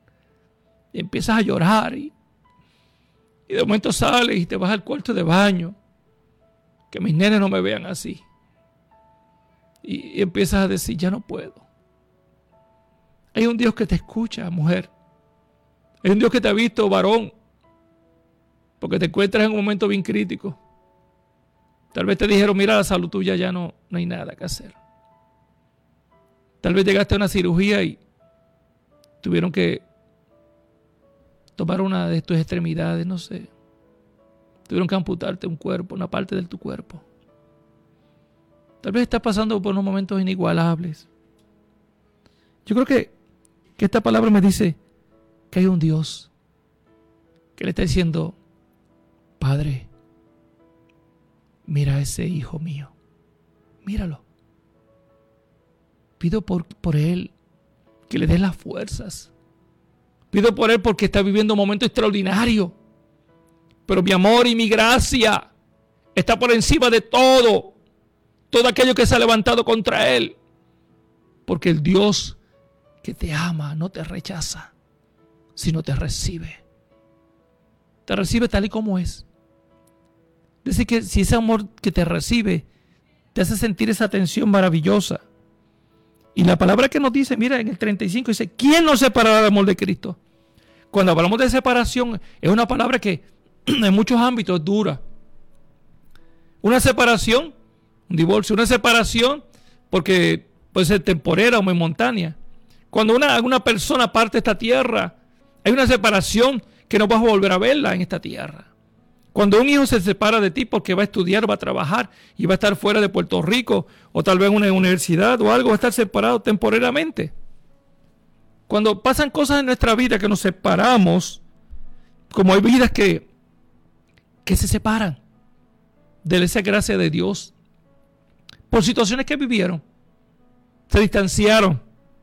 Y empiezas a llorar y, y de momento sales y te vas al cuarto de baño. Que mis nenes no me vean así. Y, y empiezas a decir, ya no puedo. Hay un Dios que te escucha, mujer. Es un Dios que te ha visto, varón, porque te encuentras en un momento bien crítico. Tal vez te dijeron, mira, la salud tuya ya no, no hay nada que hacer. Tal vez llegaste a una cirugía y tuvieron que tomar una de tus extremidades, no sé. Tuvieron que amputarte un cuerpo, una parte de tu cuerpo. Tal vez estás pasando por unos momentos inigualables. Yo creo que, que esta palabra me dice que hay un Dios que le está diciendo: Padre, mira a ese hijo mío, míralo. Pido por, por él que le des las fuerzas. Pido por él porque está viviendo un momento extraordinario. Pero mi amor y mi gracia está por encima de todo. Todo aquello que se ha levantado contra él. Porque el Dios que te ama no te rechaza, sino te recibe. Te recibe tal y como es. Es decir, que si ese amor que te recibe te hace sentir esa tensión maravillosa. Y la palabra que nos dice, mira, en el treinta y cinco dice: ¿quién nos separará del amor de Cristo? Cuando hablamos de separación, es una palabra que en muchos ámbitos es dura. Una separación, un divorcio, una separación, porque puede ser temporera o momentánea. Cuando una, una persona parte de esta tierra, hay una separación que no vas a volver a verla en esta tierra. Cuando un hijo se separa de ti porque va a estudiar, va a trabajar y va a estar fuera de Puerto Rico, o tal vez en una universidad o algo, va a estar separado temporariamente. Cuando pasan cosas en nuestra vida que nos separamos, como hay vidas que, que se separan de esa gracia de Dios, por situaciones que vivieron, se distanciaron.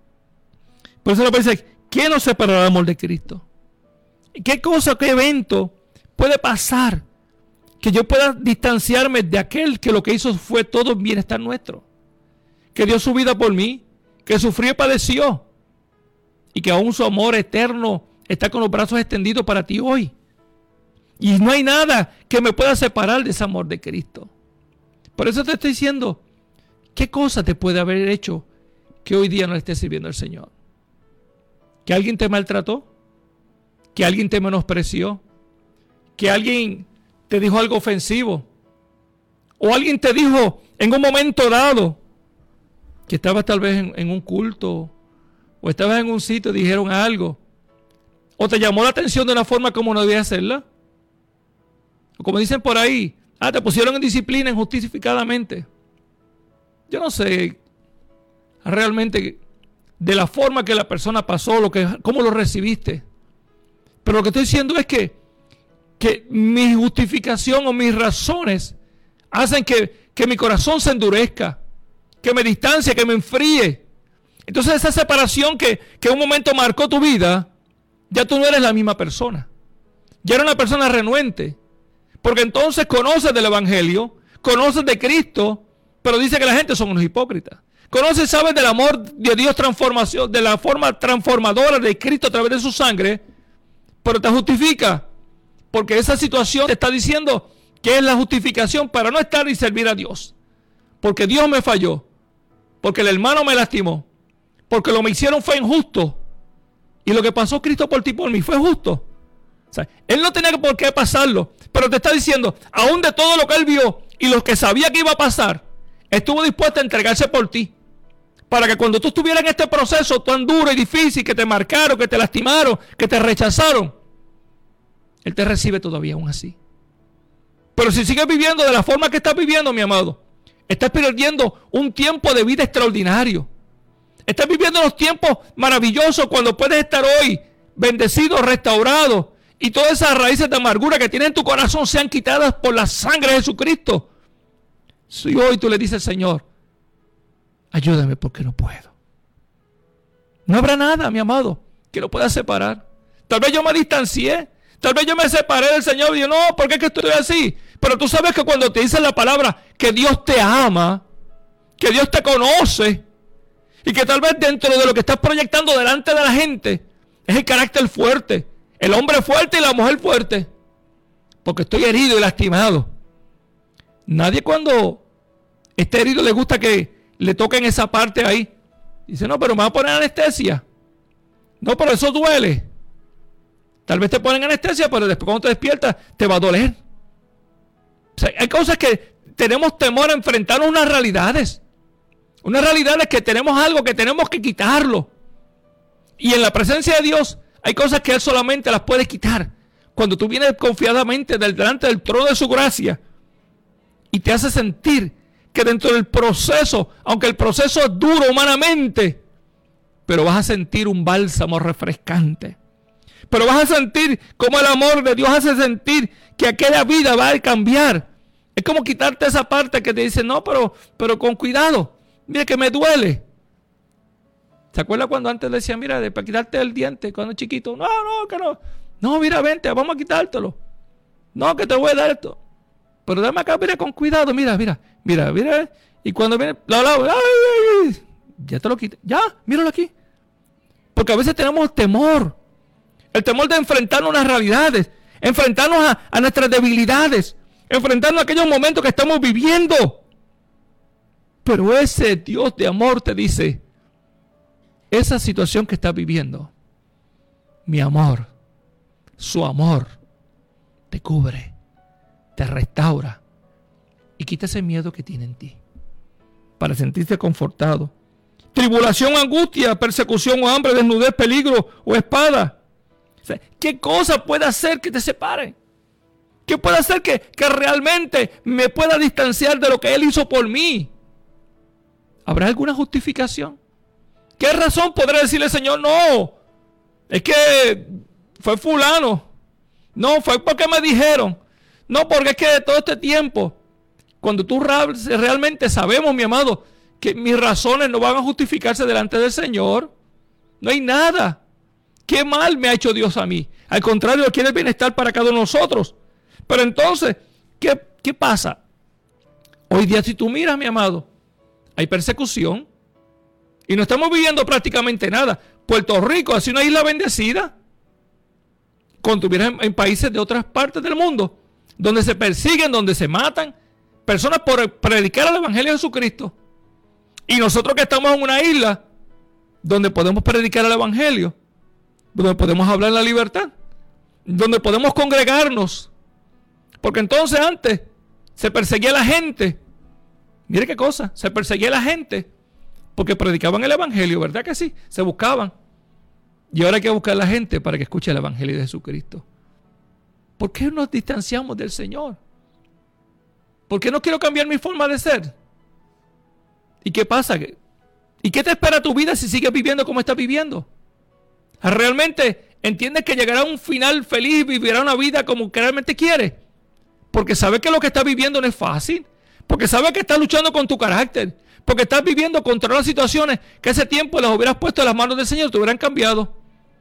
Por eso le dice: ¿quién nos separará del amor de Cristo? ¿Qué cosa, qué evento puede pasar que yo pueda distanciarme de aquel que lo que hizo fue todo bienestar nuestro? Que dio su vida por mí, que sufrió y padeció, y que aún su amor eterno está con los brazos extendidos para ti hoy. Y no hay nada que me pueda separar de ese amor de Cristo. Por eso te estoy diciendo, ¿qué cosa te puede haber hecho que hoy día no le estés sirviendo al Señor? ¿Que alguien te maltrató? ¿Que alguien te menospreció? ¿Que alguien te dijo algo ofensivo? ¿O alguien te dijo en un momento dado que estabas tal vez en, en un culto, o estabas en un sitio y dijeron algo, o te llamó la atención de una forma como no debía hacerla? O como dicen por ahí, ah, te pusieron en disciplina injustificadamente. Yo no sé realmente de la forma que la persona pasó, lo que, cómo lo recibiste. Pero lo que estoy diciendo es que, que mi justificación o mis razones hacen que, que mi corazón se endurezca, que me distancie, que me enfríe. Entonces esa separación que, que en un momento marcó tu vida, ya tú no eres la misma persona. Ya eres una persona renuente. Porque entonces conoces del Evangelio, conoces de Cristo, pero dice que la gente son unos hipócritas. Conoces, sabes del amor de Dios, transformación, de la forma transformadora de Cristo a través de su sangre, pero te justifica. Porque esa situación te está diciendo que es la justificación para no estar y servir a Dios. Porque Dios me falló. Porque el hermano me lastimó. Porque lo que me hicieron fue injusto. Y lo que pasó Cristo por ti, por mí, fue justo. O sea, él no tenía por qué pasarlo. Pero te está diciendo, aún de todo lo que él vio y lo que sabía que iba a pasar, estuvo dispuesto a entregarse por ti. Para que cuando tú estuvieras en este proceso tan duro y difícil, que te marcaron, que te lastimaron, que te rechazaron, él te recibe todavía aún así. Pero si sigues viviendo de la forma que estás viviendo, mi amado, estás perdiendo un tiempo de vida extraordinario. Estás viviendo los tiempos maravillosos cuando puedes estar hoy bendecido, restaurado, y todas esas raíces de amargura que tienes en tu corazón sean quitadas por la sangre de Jesucristo. Si hoy tú le dices, Señor, ayúdame porque no puedo. No habrá nada, mi amado, que lo pueda separar. Tal vez yo me distancié. Tal vez yo me separé del Señor y yo, no, ¿por qué es que estoy así? Pero tú sabes que cuando te dicen la palabra que Dios te ama, que Dios te conoce, y que tal vez dentro de lo que estás proyectando delante de la gente es el carácter fuerte, el hombre fuerte y la mujer fuerte, porque estoy herido y lastimado. Nadie cuando esté herido le gusta que le toquen esa parte ahí. Dice, no, pero me va a poner anestesia. No, pero eso duele. Tal vez te ponen anestesia, pero después cuando te despiertas te va a doler. O sea, hay cosas que tenemos temor a enfrentar unas realidades. Una realidad es que tenemos algo que tenemos que quitarlo. Y en la presencia de Dios hay cosas que Él solamente las puede quitar. Cuando tú vienes confiadamente delante del trono de su gracia y te hace sentir que dentro del proceso, aunque el proceso es duro humanamente, pero vas a sentir un bálsamo refrescante. Pero vas a sentir como el amor de Dios hace sentir que aquella vida va a cambiar. Es como quitarte esa parte que te dice, no, pero, pero con cuidado, mira que me duele. ¿Se acuerda cuando antes le decía, mira, de, para quitarte el diente cuando es chiquito? No, no, que no. No, mira, vente, vamos a quitártelo. No, que te voy a dar esto. Pero dame acá, mira, con cuidado, mira, mira, mira, mira. Y cuando viene, la, la, la, ya te lo quité. Ya, míralo aquí. Porque a veces tenemos temor. El temor de enfrentarnos a las realidades, enfrentarnos a, a nuestras debilidades, enfrentarnos a aquellos momentos que estamos viviendo. Pero ese Dios de amor te dice, esa situación que estás viviendo, mi amor, su amor, te cubre, te restaura y quita ese miedo que tiene en ti para sentirte confortado. Tribulación, angustia, persecución o hambre, desnudez, peligro o espada. O sea, ¿qué cosa puede hacer que te separe? ¿Qué puede hacer que, que realmente me pueda distanciar de lo que Él hizo por mí? ¿Habrá alguna justificación? ¿Qué razón podré decirle, Señor? No, es que fue fulano. No, fue porque me dijeron. No, porque es que todo este tiempo, cuando tú realmente sabemos, mi amado, que mis razones no van a justificarse delante del Señor, no hay nada. ¿Qué mal me ha hecho Dios a mí? Al contrario, quiere el bienestar para cada uno de nosotros. Pero entonces, ¿qué, qué pasa? Hoy día, si tú miras, mi amado, hay persecución y no estamos viviendo prácticamente nada. Puerto Rico es una isla bendecida. Cuando estuvieras en, en países de otras partes del mundo, donde se persiguen, donde se matan personas por predicar el Evangelio de Jesucristo. Y nosotros que estamos en una isla donde podemos predicar el Evangelio, donde podemos hablar en la libertad, donde podemos congregarnos. Porque entonces antes se perseguía a la gente. Mire qué cosa, se perseguía a la gente porque predicaban el Evangelio, ¿verdad que sí? Se buscaban. Y ahora hay que buscar a la gente para que escuche el Evangelio de Jesucristo. ¿Por qué nos distanciamos del Señor? ¿Por qué no quiero cambiar mi forma de ser? ¿Y qué pasa? ¿Y qué te espera tu vida si sigues viviendo como estás viviendo? ¿Realmente entiendes que llegará a un final feliz y vivirá una vida como que realmente quieres? Porque sabes que lo que estás viviendo no es fácil. Porque sabes que estás luchando con tu carácter. Porque estás viviendo contra las situaciones que ese tiempo las hubieras puesto en las manos del Señor, te hubieran cambiado.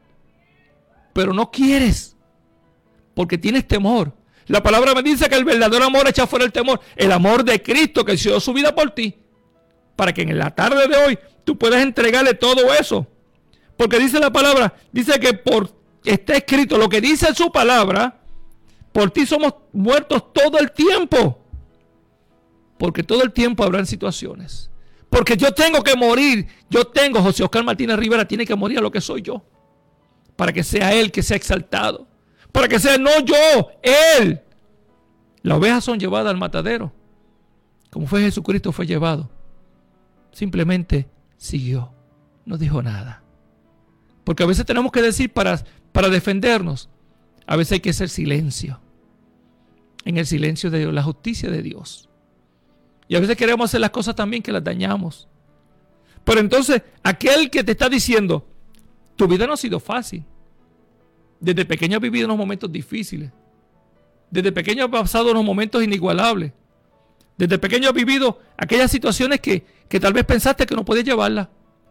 Pero no quieres. Porque tienes temor. La palabra me dice que el verdadero amor echa fuera el temor. El amor de Cristo que dio su vida por ti. Para que en la tarde de hoy tú puedas entregarle todo eso. Porque dice la palabra, dice que por está escrito lo que dice su palabra, por ti somos muertos todo el tiempo. Porque todo el tiempo habrán situaciones. Porque yo tengo que morir. Yo tengo, José Oscar Martínez Rivera tiene que morir a lo que soy yo. Para que sea Él que sea exaltado. Para que sea no yo, Él. Las ovejas son llevadas al matadero. Como fue Jesucristo fue llevado. Simplemente siguió. No dijo nada. Porque a veces tenemos que decir para, para defendernos. A veces hay que hacer silencio. En el silencio de la justicia de Dios. Y a veces queremos hacer las cosas también que las dañamos. Pero entonces, aquel que te está diciendo, tu vida no ha sido fácil. Desde pequeño has vivido unos momentos difíciles. Desde pequeño has pasado unos momentos inigualables. Desde pequeño has vivido aquellas situaciones que, que tal vez pensaste que no podías llevarlas.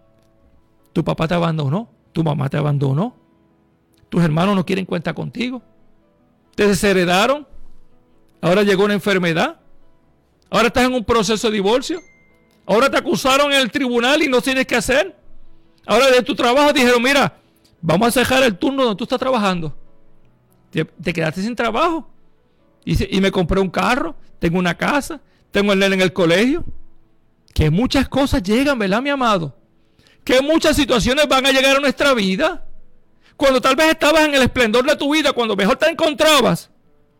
Tu papá te abandonó. Tu mamá te abandonó. Tus hermanos no quieren cuenta contigo. Te desheredaron. Ahora llegó una enfermedad. Ahora estás en un proceso de divorcio. Ahora te acusaron en el tribunal y no tienes que hacer. Ahora de tu trabajo dijeron, mira, vamos a dejar el turno donde tú estás trabajando. Te, te quedaste sin trabajo. Y, y me compré un carro, tengo una casa, tengo el nene en el colegio. Que muchas cosas llegan, ¿verdad, mi amado? Que muchas situaciones van a llegar a nuestra vida. Cuando tal vez estabas en el esplendor de tu vida, cuando mejor te encontrabas.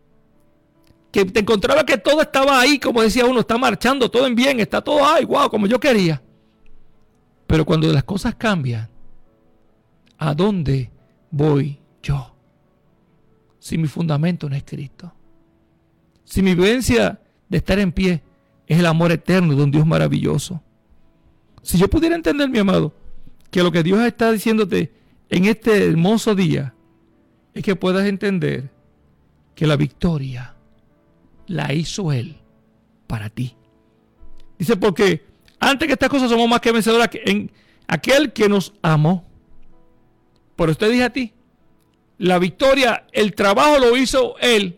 Que te encontraba que todo estaba ahí, como decía uno, está marchando todo en bien, está todo ahí, wow, como yo quería. Pero cuando las cosas cambian, ¿a dónde voy yo? Si mi fundamento no es Cristo. Si mi vivencia de estar en pie es el amor eterno de un Dios maravilloso. Si yo pudiera entender, mi amado, que lo que Dios está diciéndote en este hermoso día es que puedas entender que la victoria la hizo Él para ti. Dice, porque antes que estas cosas somos más que vencedores en aquel que nos amó. Por usted dije a ti, la victoria, el trabajo lo hizo Él.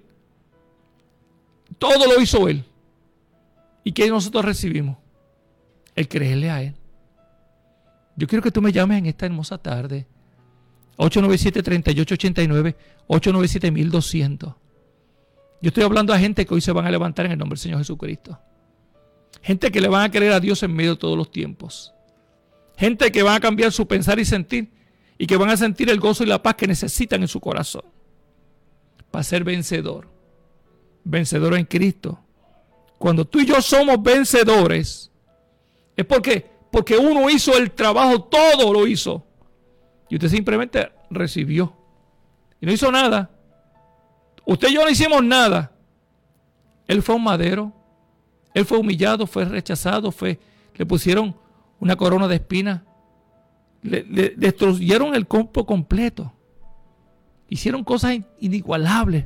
Todo lo hizo Él. ¿Y qué nosotros recibimos? El creerle a Él. Yo quiero que tú me llames en esta hermosa tarde. ocho nueve siete, tres ocho ocho nueve, ocho nueve siete, dos cero cero. Yo estoy hablando a gente que hoy se van a levantar en el nombre del Señor Jesucristo. Gente que le van a creer a Dios en medio de todos los tiempos. Gente que van a cambiar su pensar y sentir. Y que van a sentir el gozo y la paz que necesitan en su corazón. Para ser vencedor. Vencedor en Cristo. Cuando tú y yo somos vencedores. Es porque, porque uno hizo el trabajo, todo lo hizo. Y usted simplemente recibió. Y no hizo nada. Usted y yo no hicimos nada. Él fue un madero. Él fue humillado, fue rechazado, fue, le pusieron una corona de espinas. Le, le destruyeron el cuerpo completo. Hicieron cosas inigualables.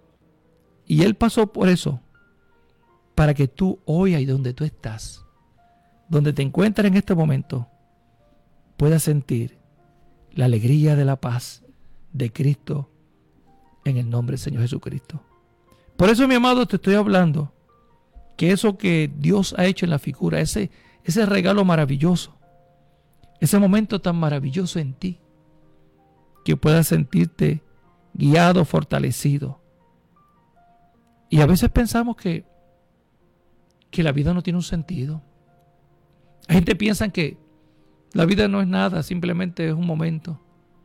Y Él pasó por eso. Para que tú hoy, ahí donde tú estás, donde te encuentras en este momento, puedas sentir la alegría de la paz de Cristo en el nombre del Señor Jesucristo. Por eso, mi amado, te estoy hablando que eso que Dios ha hecho en la figura, ese, ese regalo maravilloso, ese momento tan maravilloso en ti, que puedas sentirte guiado, fortalecido. Y a veces pensamos que, que la vida no tiene un sentido. Hay gente que piensa que la vida no es nada, simplemente es un momento.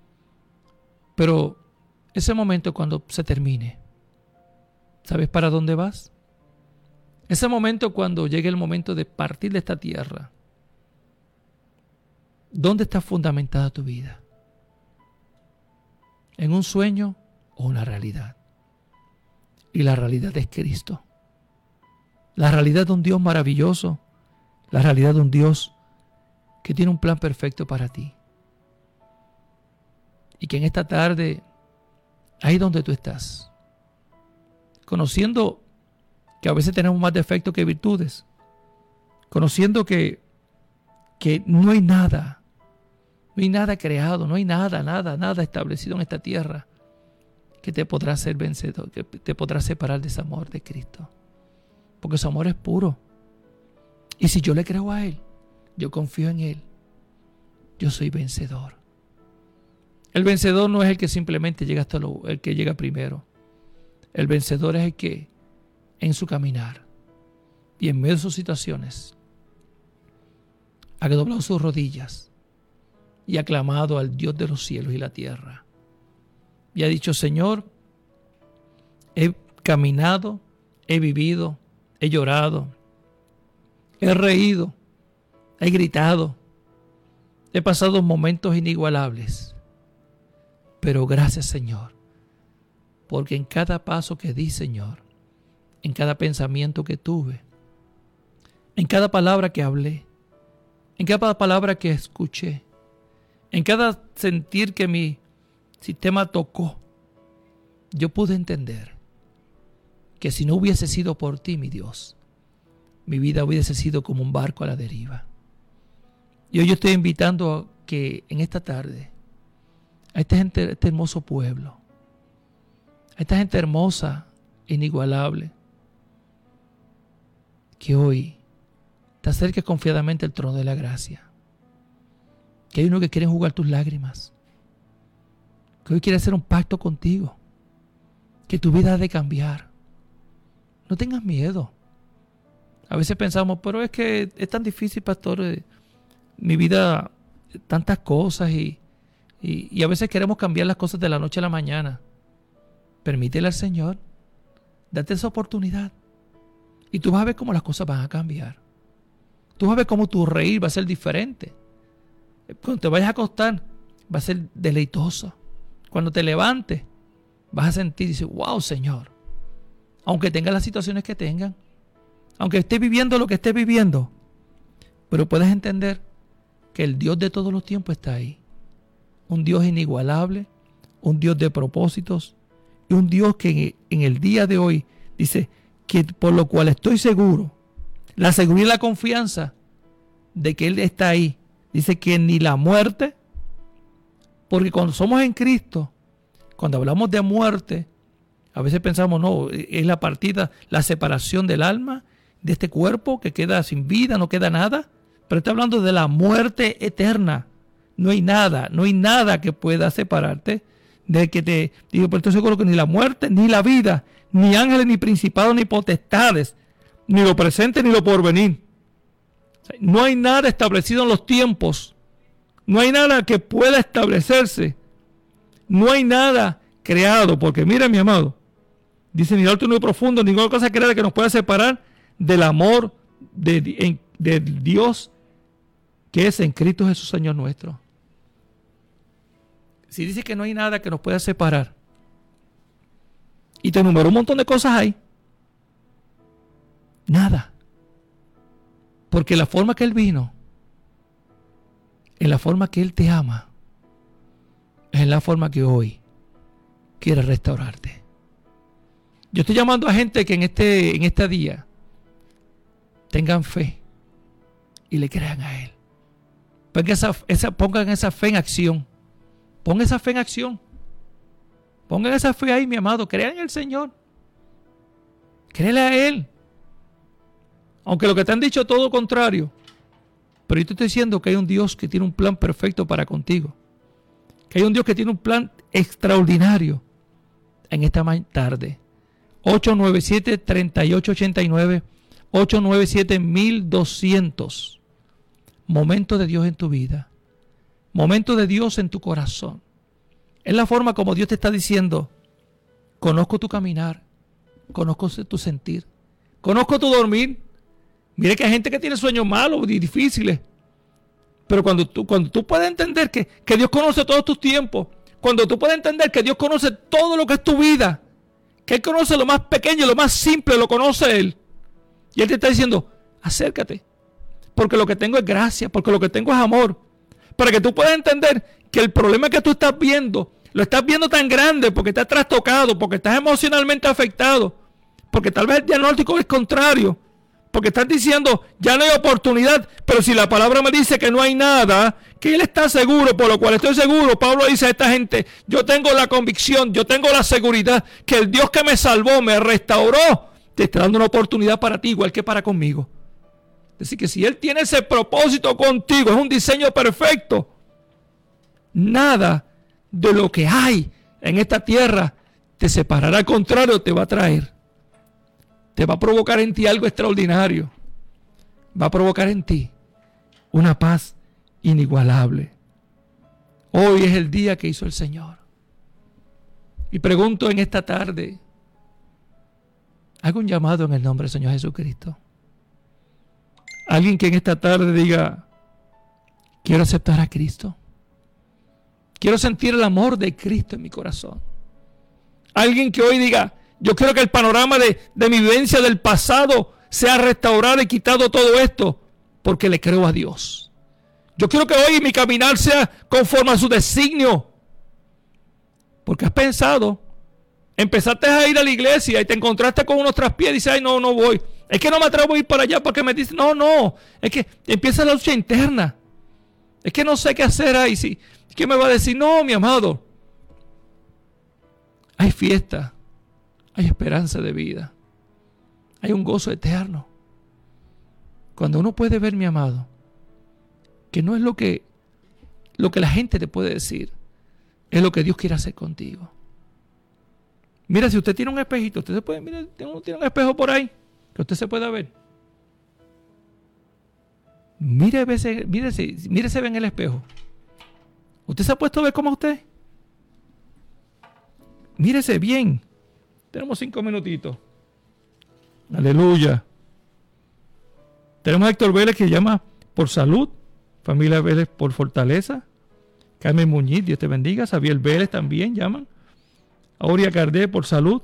Pero ese momento, cuando se termine, ¿sabes para dónde vas? Ese momento, cuando llegue el momento de partir de esta tierra, ¿dónde está fundamentada tu vida? ¿En un sueño o una realidad? Y la realidad es Cristo. La realidad de un Dios maravilloso. La realidad de un Dios que tiene un plan perfecto para ti. Y que en esta tarde, ahí donde tú estás, conociendo que a veces tenemos más defectos que virtudes, conociendo que, que no hay nada, no hay nada creado, no hay nada, nada, nada establecido en esta tierra que te podrá hacer vencedor, que te podrá separar de ese amor de Cristo. Porque su amor es puro. Y si yo le creo a Él, yo confío en Él, yo soy vencedor. El vencedor no es el que simplemente llega hasta lo, el que llega primero. El vencedor es el que en su caminar y en medio de sus situaciones ha doblado sus rodillas y ha clamado al Dios de los cielos y la tierra. Y ha dicho: Señor, he caminado, he vivido, he llorado, he reído, he gritado, he pasado momentos inigualables. Pero gracias, Señor, porque en cada paso que di, Señor, en cada pensamiento que tuve, en cada palabra que hablé, en cada palabra que escuché, en cada sentir que mi sistema tocó, yo pude entender que si no hubiese sido por ti, mi Dios, mi vida hubiese sido como un barco a la deriva. Y hoy yo estoy invitando a que en esta tarde, a esta gente, a este hermoso pueblo, a esta gente hermosa, inigualable, que hoy te acerques confiadamente al trono de la gracia. Que hay uno que quiere jugar tus lágrimas, que hoy quiere hacer un pacto contigo, que tu vida ha de cambiar. No tengas miedo. A veces pensamos, pero es que es tan difícil, pastor, eh, mi vida, tantas cosas y, y, y a veces queremos cambiar las cosas de la noche a la mañana. Permítele al Señor, date esa oportunidad y tú vas a ver cómo las cosas van a cambiar. Tú vas a ver cómo tu reír va a ser diferente. Cuando te vayas a acostar, va a ser deleitoso. Cuando te levantes, vas a sentir y dices, wow, Señor. Aunque tengas las situaciones que tengan, aunque estés viviendo lo que estés viviendo, pero puedes entender que el Dios de todos los tiempos está ahí. Un Dios inigualable, un Dios de propósitos y un Dios que en el día de hoy dice que por lo cual estoy seguro, la seguridad y la confianza de que Él está ahí. Dice que ni la muerte, porque cuando somos en Cristo, cuando hablamos de muerte, a veces pensamos, no, es la partida, la separación del alma, de este cuerpo que queda sin vida, no queda nada. Pero está hablando de la muerte eterna. No hay nada, no hay nada que pueda separarte de que te digo, pero estoy seguro que ni la muerte, ni la vida, ni ángeles, ni principados, ni potestades, ni lo presente, ni lo porvenir. O sea, no hay nada establecido en los tiempos. No hay nada que pueda establecerse. No hay nada creado, porque mira, mi amado, dice, ni alto ni profundo, ninguna cosa creada que nos pueda separar del amor de, de, de Dios que es en Cristo Jesús, Señor nuestro. Si dice que no hay nada que nos pueda separar, y te enumeró un montón de cosas ahí, nada. Porque la forma que Él vino, en la forma que Él te ama, es la forma que hoy quiere restaurarte. Yo estoy llamando a gente que en este, en este día tengan fe y le crean a Él. Pongan esa, esa, pongan esa fe en acción. Pongan esa fe en acción. Pongan esa fe ahí, mi amado. Crean en el Señor. Créele a Él. Aunque lo que te han dicho todo lo contrario. Pero yo te estoy diciendo que hay un Dios que tiene un plan perfecto para contigo. Que hay un Dios que tiene un plan extraordinario en esta tarde. ocho nueve siete, tres ocho ocho nueve. ocho nueve siete, mil doscientos. Momento de Dios en tu vida. Momento de Dios en tu corazón. Es la forma como Dios te está diciendo, conozco tu caminar, conozco tu sentir, conozco tu dormir. Mire que hay gente que tiene sueños malos y difíciles. Pero cuando tú, cuando tú puedes entender que, que Dios conoce todos tus tiempos, cuando tú puedes entender que Dios conoce todo lo que es tu vida, que Él conoce lo más pequeño, lo más simple, lo conoce Él. Y Él te está diciendo, acércate, porque lo que tengo es gracia, porque lo que tengo es amor. Para que tú puedas entender que el problema que tú estás viendo, lo estás viendo tan grande porque estás trastocado, porque estás emocionalmente afectado, porque tal vez el diagnóstico es contrario, porque estás diciendo, ya no hay oportunidad, pero si la palabra me dice que no hay nada, que Él está seguro, por lo cual estoy seguro, Pablo dice a esta gente, yo tengo la convicción, yo tengo la seguridad, que el Dios que me salvó, me restauró, te está dando una oportunidad para ti, igual que para conmigo. Es decir, que si Él tiene ese propósito contigo, es un diseño perfecto, nada de lo que hay en esta tierra te separará, al contrario, te va a traer. Te va a provocar en ti algo extraordinario. Va a provocar en ti una paz inigualable. Hoy es el día que hizo el Señor. Y pregunto en esta tarde, hago un llamado en el nombre del Señor Jesucristo. Alguien que en esta tarde diga, quiero aceptar a Cristo. Quiero sentir el amor de Cristo en mi corazón. Alguien que hoy diga, yo quiero que el panorama de, de mi vivencia del pasado sea restaurado y quitado todo esto, porque le creo a Dios. Yo quiero que hoy mi caminar sea conforme a su designio. Porque has pensado, empezaste a ir a la iglesia y te encontraste con unos traspiés y dices, ay, no, no voy. Es que no me atrevo a ir para allá porque me dicen, no, no. Es que empieza la lucha interna. Es que no sé qué hacer ahí. Sí. ¿Qué me va a decir? No, mi amado. Hay fiesta. Hay esperanza de vida. Hay un gozo eterno. Cuando uno puede ver, mi amado, que no es lo que, lo que la gente te puede decir, es lo que Dios quiere hacer contigo. Mira, si usted tiene un espejito, usted se puede, mire, tiene un espejo por ahí, que usted se pueda ver. Mire, mírese, mírese, mírese en el espejo. ¿Usted se ha puesto a ver como usted? Mírese bien. Tenemos cinco minutitos. Aleluya. Tenemos a Héctor Vélez que llama por salud. Familia Vélez por fortaleza. Carmen Muñiz, Dios te bendiga. Xavier Vélez también llaman. Aurea Cardé por salud.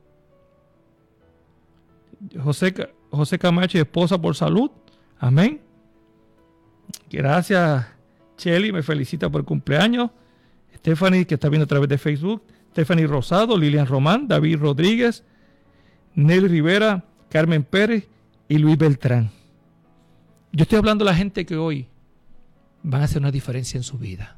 José, José Camacho y esposa por salud. Amén. Gracias, Cheli, me felicita por el cumpleaños. Stephanie, que está viendo a través de Facebook. Stephanie Rosado, Lilian Román, David Rodríguez, Nelly Rivera, Carmen Pérez y Luis Beltrán. Yo estoy hablando de la gente que hoy van a hacer una diferencia en su vida.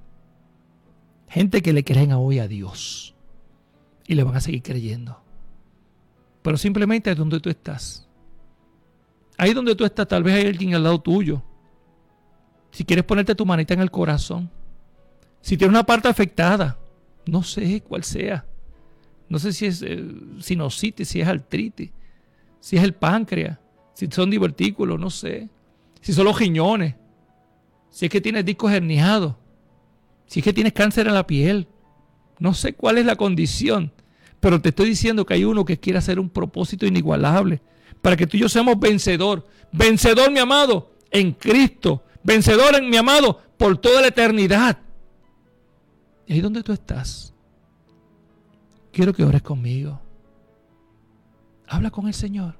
Gente que le creen a hoy a Dios y le van a seguir creyendo. Pero simplemente es donde tú estás. Ahí donde tú estás, tal vez hay alguien al lado tuyo. Si quieres ponerte tu manita en el corazón. Si tienes una parte afectada, no sé cuál sea. No sé si es eh, sinusitis, si es artritis, si es el páncreas, si son divertículos, no sé. Si son los riñones, si es que tienes discos herniados, si es que tienes cáncer en la piel. No sé cuál es la condición, pero te estoy diciendo que hay uno que quiere hacer un propósito inigualable para que tú y yo seamos vencedor. Vencedor, mi amado, en Cristo. Vencedor, en mi amado, por toda la eternidad. Y ahí donde tú estás, quiero que ores conmigo. Habla con el Señor.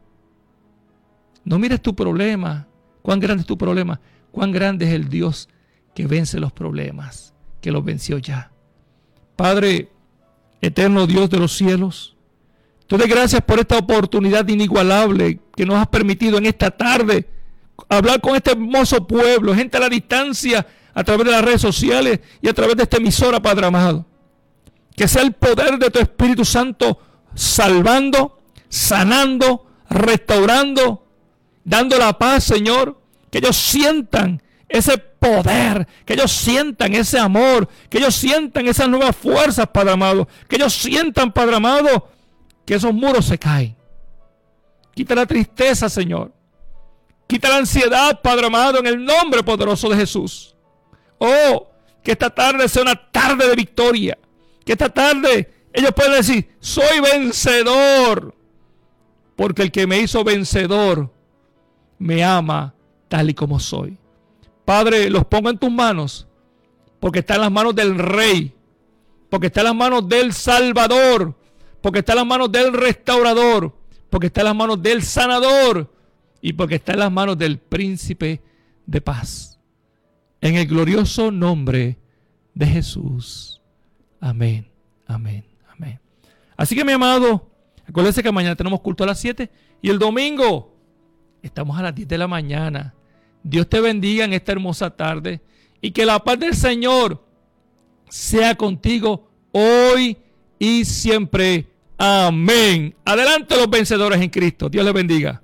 No mires tu problema. ¿Cuán grande es tu problema? ¿Cuán grande es el Dios que vence los problemas? Que los venció ya. Padre, eterno Dios de los cielos, te doy gracias por esta oportunidad inigualable que nos has permitido en esta tarde hablar con este hermoso pueblo, gente a la distancia, a través de las redes sociales y a través de esta emisora, Padre amado. Que sea el poder de tu Espíritu Santo salvando, sanando, restaurando, dando la paz, Señor. Que ellos sientan ese poder, que ellos sientan ese amor, que ellos sientan esas nuevas fuerzas, Padre amado. Que ellos sientan, Padre amado, que esos muros se caen. Quita la tristeza, Señor. Quita la ansiedad, Padre amado, en el nombre poderoso de Jesús. Oh, que esta tarde sea una tarde de victoria. Que esta tarde ellos puedan decir, soy vencedor. Porque el que me hizo vencedor me ama tal y como soy. Padre, los pongo en tus manos. Porque está en las manos del Rey. Porque está en las manos del Salvador. Porque está en las manos del Restaurador. Porque está en las manos del Sanador. Y porque está en las manos del Príncipe de Paz. En el glorioso nombre de Jesús. Amén, amén, amén. Así que, mi amado, acuérdense que mañana tenemos culto a las siete. Y el domingo estamos a las diez de la mañana. Dios te bendiga en esta hermosa tarde. Y que la paz del Señor sea contigo hoy y siempre. Amén. Adelante los vencedores en Cristo. Dios les bendiga.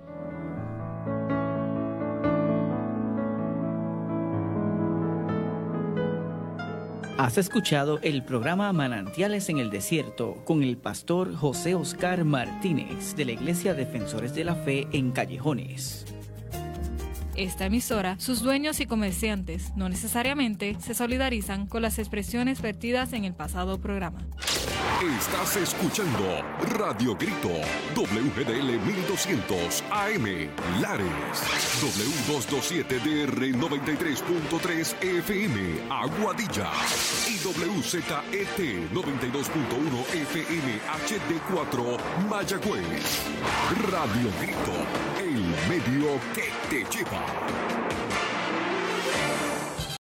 Has escuchado el programa Manantiales en el Desierto con el pastor José Oscar Martínez de la Iglesia Defensores de la Fe en Callejones. Esta emisora, sus dueños y comerciantes no necesariamente se solidarizan con las expresiones vertidas en el pasado programa. Estás escuchando Radio Grito, W G D L mil doscientos A M, Lares, W doscientos veintisiete D R noventa y tres punto tres F M, Aguadilla, y W Z E T noventa y dos punto uno F M H D cuatro, Mayagüez. Radio Grito, el medio que te lleva.